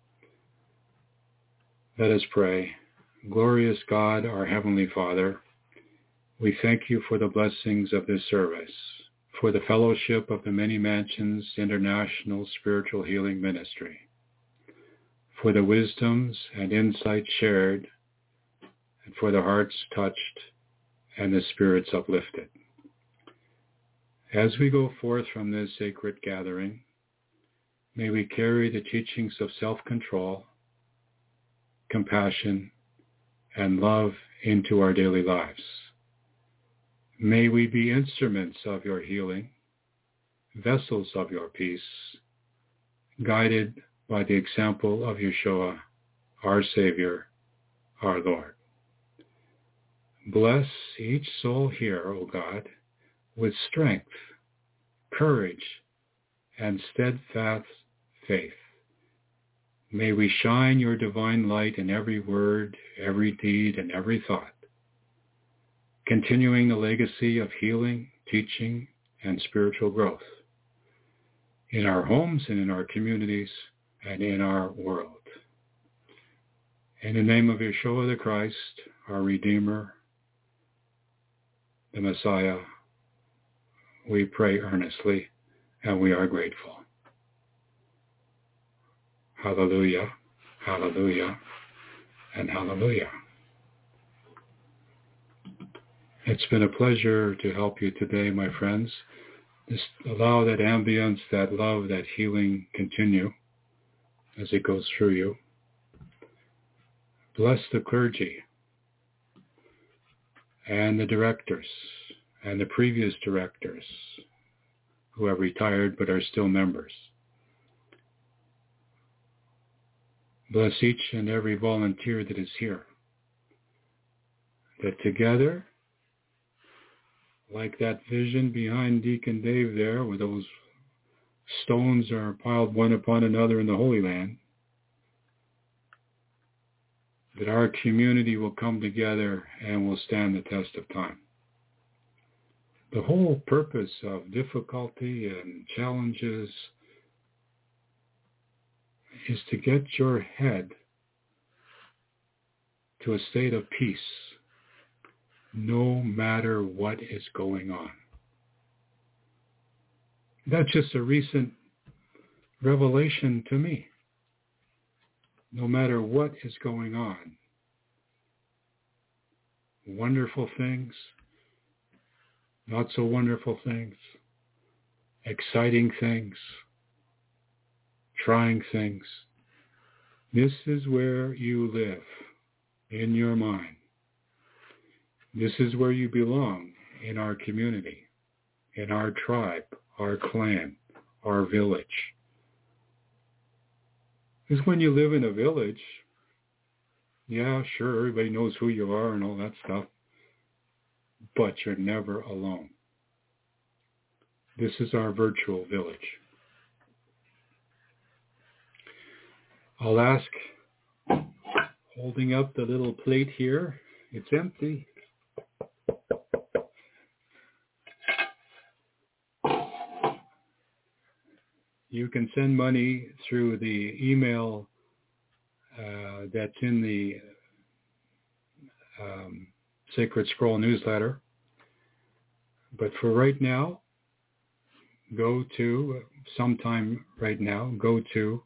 Let us pray. Glorious God, our Heavenly Father, we thank you for the blessings of this service, for the fellowship of the Many Mansions International Spiritual Healing Ministry, for the wisdoms and insights shared, and for the hearts touched and the spirits uplifted. As we go forth from this sacred gathering, may we carry the teachings of self-control, compassion, and love into our daily lives. May we be instruments of your healing, vessels of your peace, guided by the example of Yeshua, our Savior, our Lord. Bless each soul here, O God, with strength, courage, and steadfast faith. May we shine your divine light in every word, every deed, and every thought, continuing the legacy of healing, teaching, and spiritual growth in our homes and in our communities and in our world. In the name of Yeshua the Christ, our Redeemer, the Messiah, we pray earnestly, and we are grateful. Hallelujah, hallelujah, and hallelujah. It's been a pleasure to help you today, my friends. Just allow that ambience, that love, that healing continue as it goes through you. Bless the clergy and the directors and the previous directors who have retired but are still members. Bless each and every volunteer that is here, that together, like that vision behind Deacon Dave there, where those stones are piled one upon another in the Holy Land, that our community will come together and will stand the test of time. The whole purpose of difficulty and challenges is to get your head to a state of peace, no matter what is going on. That's just a recent revelation to me. No matter what is going on, wonderful things, not so wonderful things, exciting things, trying things. This is where you live, in your mind. This is where you belong, in our community, in our tribe, our clan, our village. Because when you live in a village, yeah, sure, everybody knows who you are and all that stuff, but you're never alone. This is our virtual village. I'll ask, holding up the little plate here, it's empty. You can send money through the email uh, that's in the um, Sacred Scroll newsletter. But for right now, go to, sometime right now, go to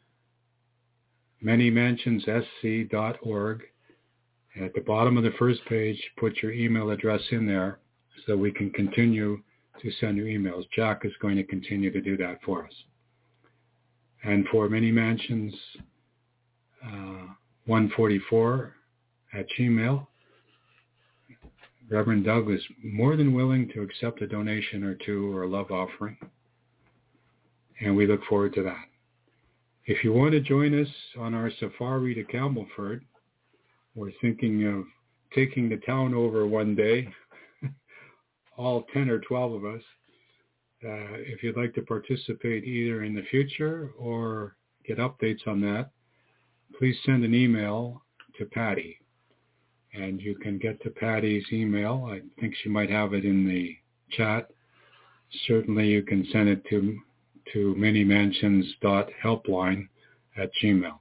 many mansions s c dot org. At the bottom of the first page, put your email address in there so we can continue to send you emails. Jack is going to continue to do that for us. And for Many Mansions uh, one forty-four at Gmail, Reverend Doug is more than willing to accept a donation or two or a love offering. And we look forward to that. If you want to join us on our safari to Campbellford, we're thinking of taking the town over one day, all ten or twelve of us. Uh, if you'd like to participate either in the future or get updates on that, please send an email to Patty. And you can get to Patty's email. I think she might have it in the chat. Certainly you can send it to to manymansions.helpline at gmail.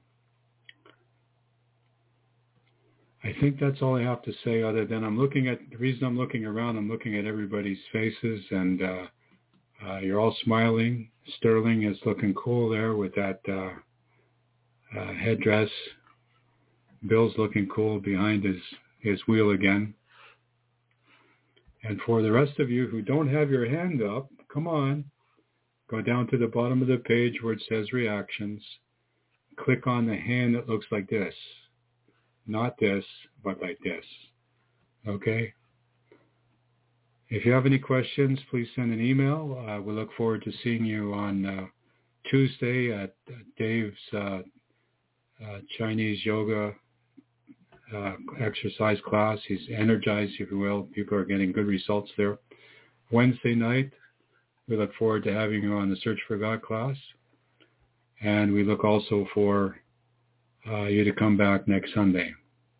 I think that's all I have to say, other than I'm looking at, the reason I'm looking around, I'm looking at everybody's faces, and uh, Uh, you're all smiling. Sterling is looking cool there with that uh, uh, headdress. Bill's looking cool behind his, his wheel again. And for the rest of you who don't have your hand up, come on. Go down to the bottom of the page where it says reactions. Click on the hand that looks like this. Not this, but like this. Okay? If you have any questions, please send an email. Uh, we look forward to seeing you on uh, Tuesday at uh, Dave's uh, uh, Chinese yoga uh, exercise class. He's energized, if you will. People are getting good results there. Wednesday night, we look forward to having you on the Search for God class. And we look also for uh, you to come back next Sunday.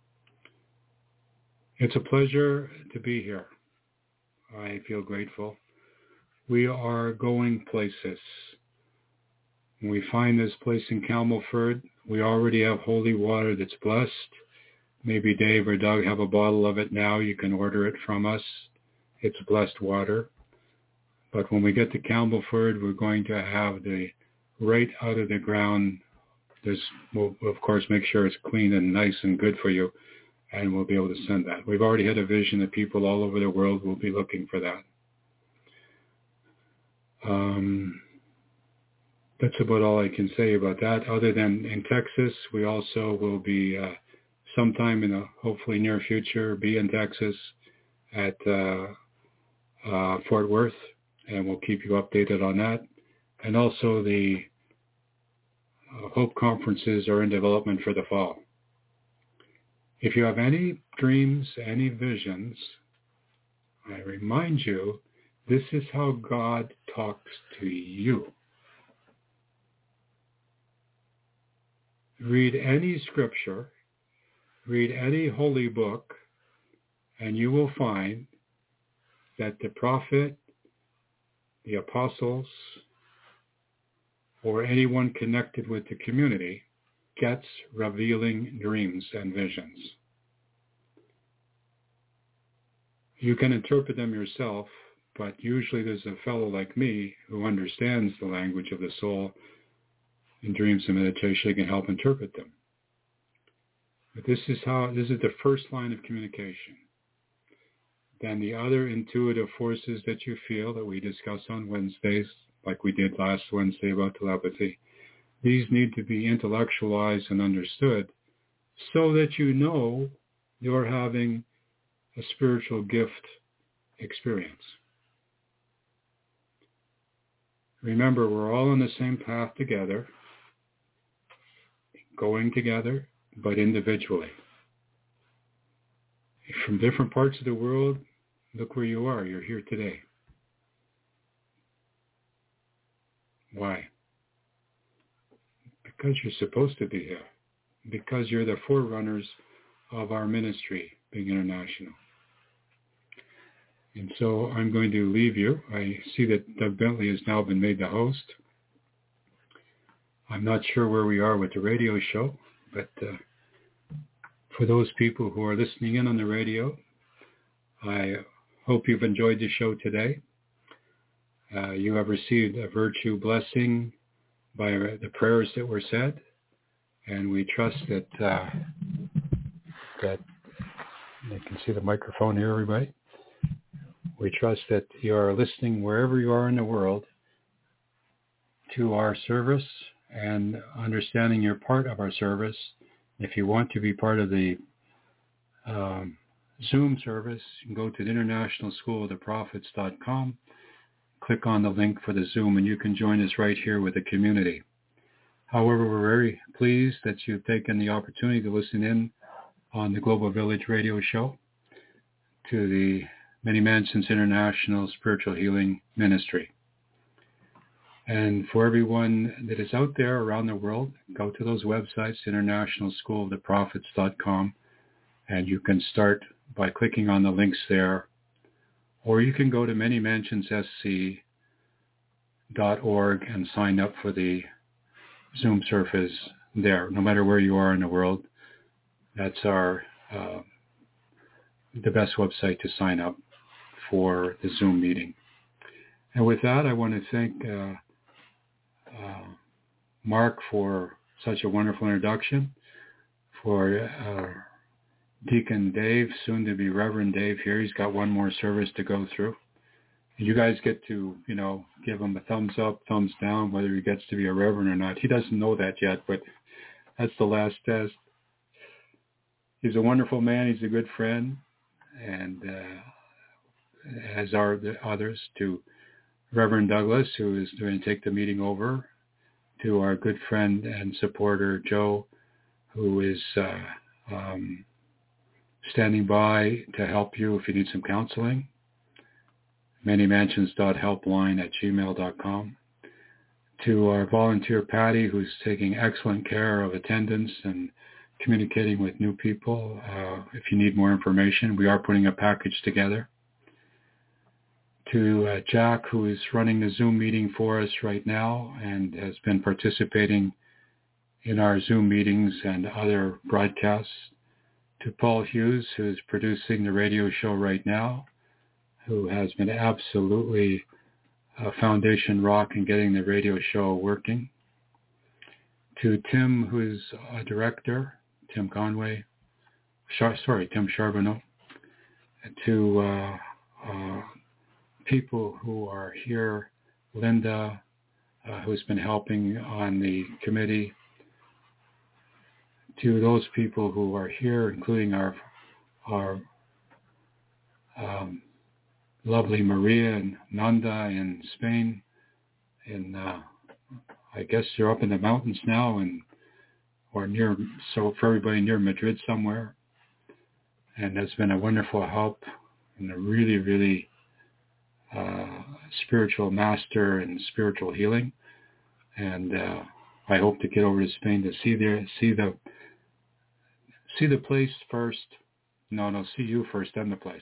It's a pleasure to be here. I feel grateful. We are going places. When we find this place in Camelford, we already have holy water that's blessed. Maybe Dave or Doug have a bottle of it now. You can order it from us. It's blessed water. But when we get to Campbellford, we're going to have the right out of the ground. There's, we'll, of course, make sure it's clean and nice and good for you, and we'll be able to send that. We've already had a vision that people all over the world will be looking for that. Um, that's about all I can say about that. Other than in Texas, we also will be uh, sometime in the hopefully near future be in Texas at uh, uh, Fort Worth, and we'll keep you updated on that. And also the uh, Hope conferences are in development for the fall. If you have any dreams, any visions, I remind you, this is how God talks to you. Read any scripture, read any holy book, and you will find that the prophet, the apostles, or anyone connected with the community gets revealing dreams and visions. You can interpret them yourself, but usually there's a fellow like me who understands the language of the soul in dreams and meditation can help interpret them. But this is how, this is the first line of communication. Then the other intuitive forces that you feel that we discuss on Wednesdays, like we did last Wednesday about telepathy, these need to be intellectualized and understood so that you know you're having a spiritual gift experience. Remember, we're all on the same path together, going together, but individually. From different parts of the world, look where you are. You're here today. Why? Because you're supposed to be here. Because you're the forerunners of our ministry, being international. And so I'm going to leave you. I see that Doug Bentley has now been made the host. I'm not sure where we are with the radio show, but uh, for those people who are listening in on the radio, I hope you've enjoyed the show today. Uh, you have received a virtue blessing by the prayers that were said, and we trust that uh, that you can see the microphone here, everybody. We trust that you are listening wherever you are in the world to our service and understanding you're part of our service. If you want to be part of the um, Zoom service, you can go to the international school of the prophets dot com, click on the link for the Zoom, and you can join us right here with the community. However, we're very pleased that you've taken the opportunity to listen in on the Global Village radio show to the Many Mansions International Spiritual Healing Ministry. And for everyone that is out there around the world, go to those websites, international school of the prophets dot com, and you can start by clicking on the links there. Or you can go to many mansions s c dot org and sign up for the Zoom service there, no matter where you are in the world. That's our uh, the best website to sign up for the Zoom meeting. And with that, I want to thank uh, uh, Mark for such a wonderful introduction, for uh, Deacon Dave, soon to be Reverend Dave here. He's got one more service to go through. You guys get to, you know, give him a thumbs up, thumbs down, whether he gets to be a reverend or not. He doesn't know that yet, but that's the last test. He's a wonderful man. He's a good friend, and uh, as are the others, to Reverend Douglas, who is going to take the meeting over, to our good friend and supporter, Joe, who is uh, um, standing by to help you if you need some counseling. many mansions dot helpline at gmail dot com. To our volunteer Patty, who's taking excellent care of attendance and communicating with new people. Uh, if you need more information, we are putting a package together. To uh, Jack, who is running the Zoom meeting for us right now and has been participating in our Zoom meetings and other broadcasts. To Paul Hughes, who is producing the radio show right now, who has been absolutely a foundation rock in getting the radio show working. To Tim, who's a director, Tim Conway, sorry, Tim Charbonneau. To uh, uh, people who are here, Linda, uh, who's been helping on the committee. To those people who are here, including our our um, lovely Maria and Nanda in Spain, and uh, I guess you're up in the mountains now, and or near, so for everybody near Madrid somewhere, and that's been a wonderful help and a really, really uh, spiritual master in spiritual healing, and uh, I hope to get over to Spain to see the see the see the place first. No, no, see you first, then the place.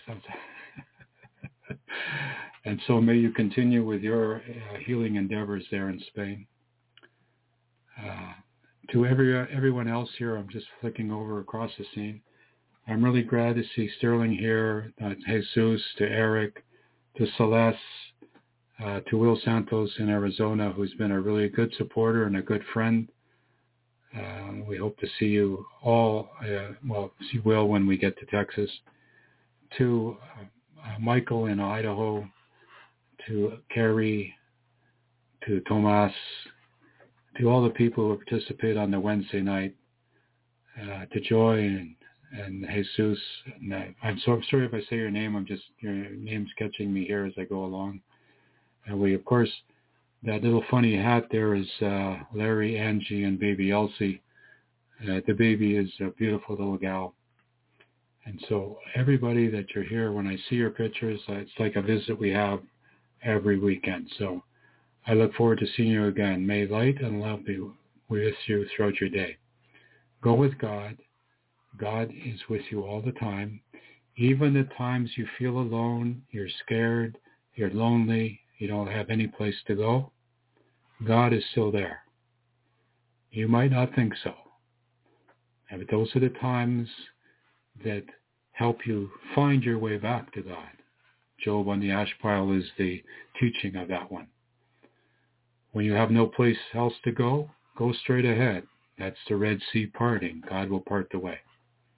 And so may you continue with your uh, healing endeavors there in Spain. Uh, to every uh, everyone else here, I'm just flicking over across the scene. I'm really glad to see Sterling here, uh, Jesus, to Eric, to Celeste, uh, to Will Santos in Arizona, who's been a really good supporter and a good friend. Uh, we hope to see you all, uh, well, see Will when we get to Texas. To uh, uh, Michael in Idaho, to Carrie, to Tomas, to all the people who participate on the Wednesday night, uh, to Joy and, and Jesus. And I, I'm so sorry if I say your name. I'm just, your name's catching me here as I go along. And we, of course, that little funny hat there is uh, Larry, Angie, and baby Elsie. Uh, the baby is a beautiful little gal. And so everybody that you're here, when I see your pictures, uh, it's like a visit we have every weekend. So I look forward to seeing you again. May light and love be with you throughout your day. Go with God. God is with you all the time. Even at times you feel alone, you're scared, you're lonely, you don't have any place to go, God is still there. You might not think so. And those are the times that help you find your way back to God. Job on the ash pile is the teaching of that one. When you have no place else to go, go straight ahead. That's the Red Sea parting. God will part the way.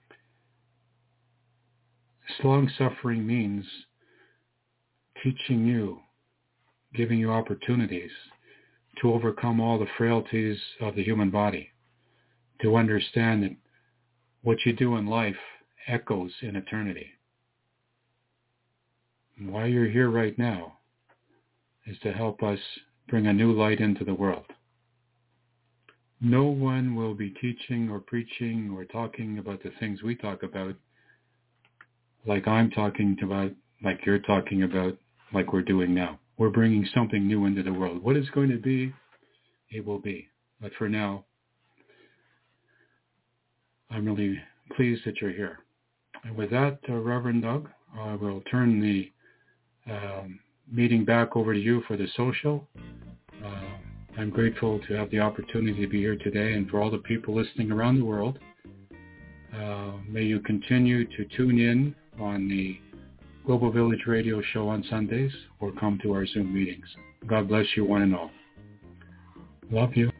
Long-suffering means teaching you, giving you opportunities to overcome all the frailties of the human body, to understand that what you do in life echoes in eternity. And why you're here right now is to help us bring a new light into the world. No one will be teaching or preaching or talking about the things we talk about like I'm talking about, like you're talking about, like we're doing now. We're bringing something new into the world. What it's going to be, it will be. But for now, I'm really pleased that you're here. And with that, uh, Reverend Doug, I will turn the um, meeting back over to you for the social. Uh, I'm grateful to have the opportunity to be here today, and for all the people listening around the world. Uh, may you continue to tune in on the Global Village Radio show on Sundays or come to our Zoom meetings. God bless you one and all. Love you.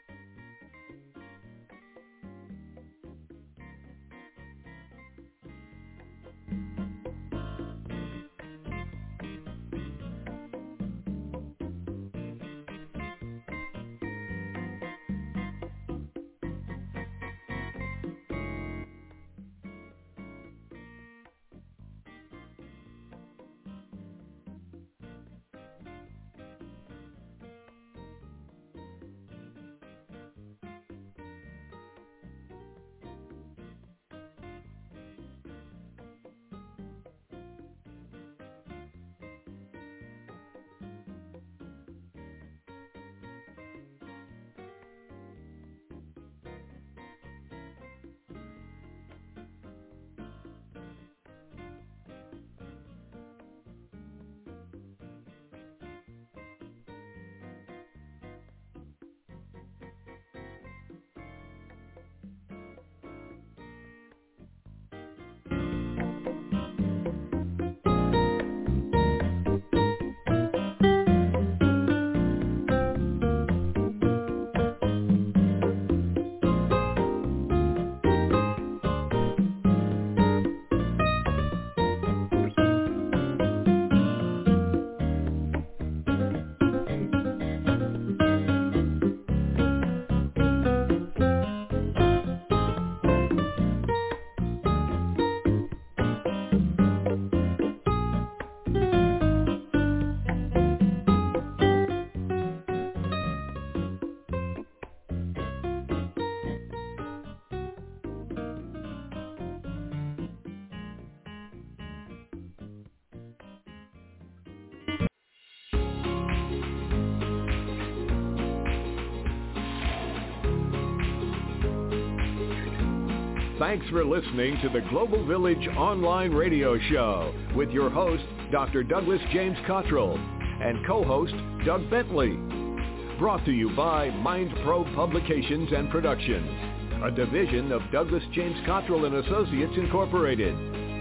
Thanks for listening to the Global Village Online Radio Show with your host, Doctor Douglas James Cottrell, and co-host, Doug Bentley. Brought to you by MindProbe Publications and Productions, a division of Douglas James Cottrell and Associates Incorporated.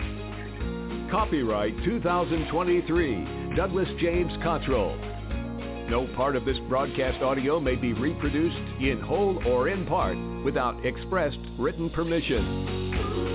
Copyright two thousand twenty-three, Douglas James Cottrell. No part of this broadcast audio may be reproduced in whole or in part without expressed written permission.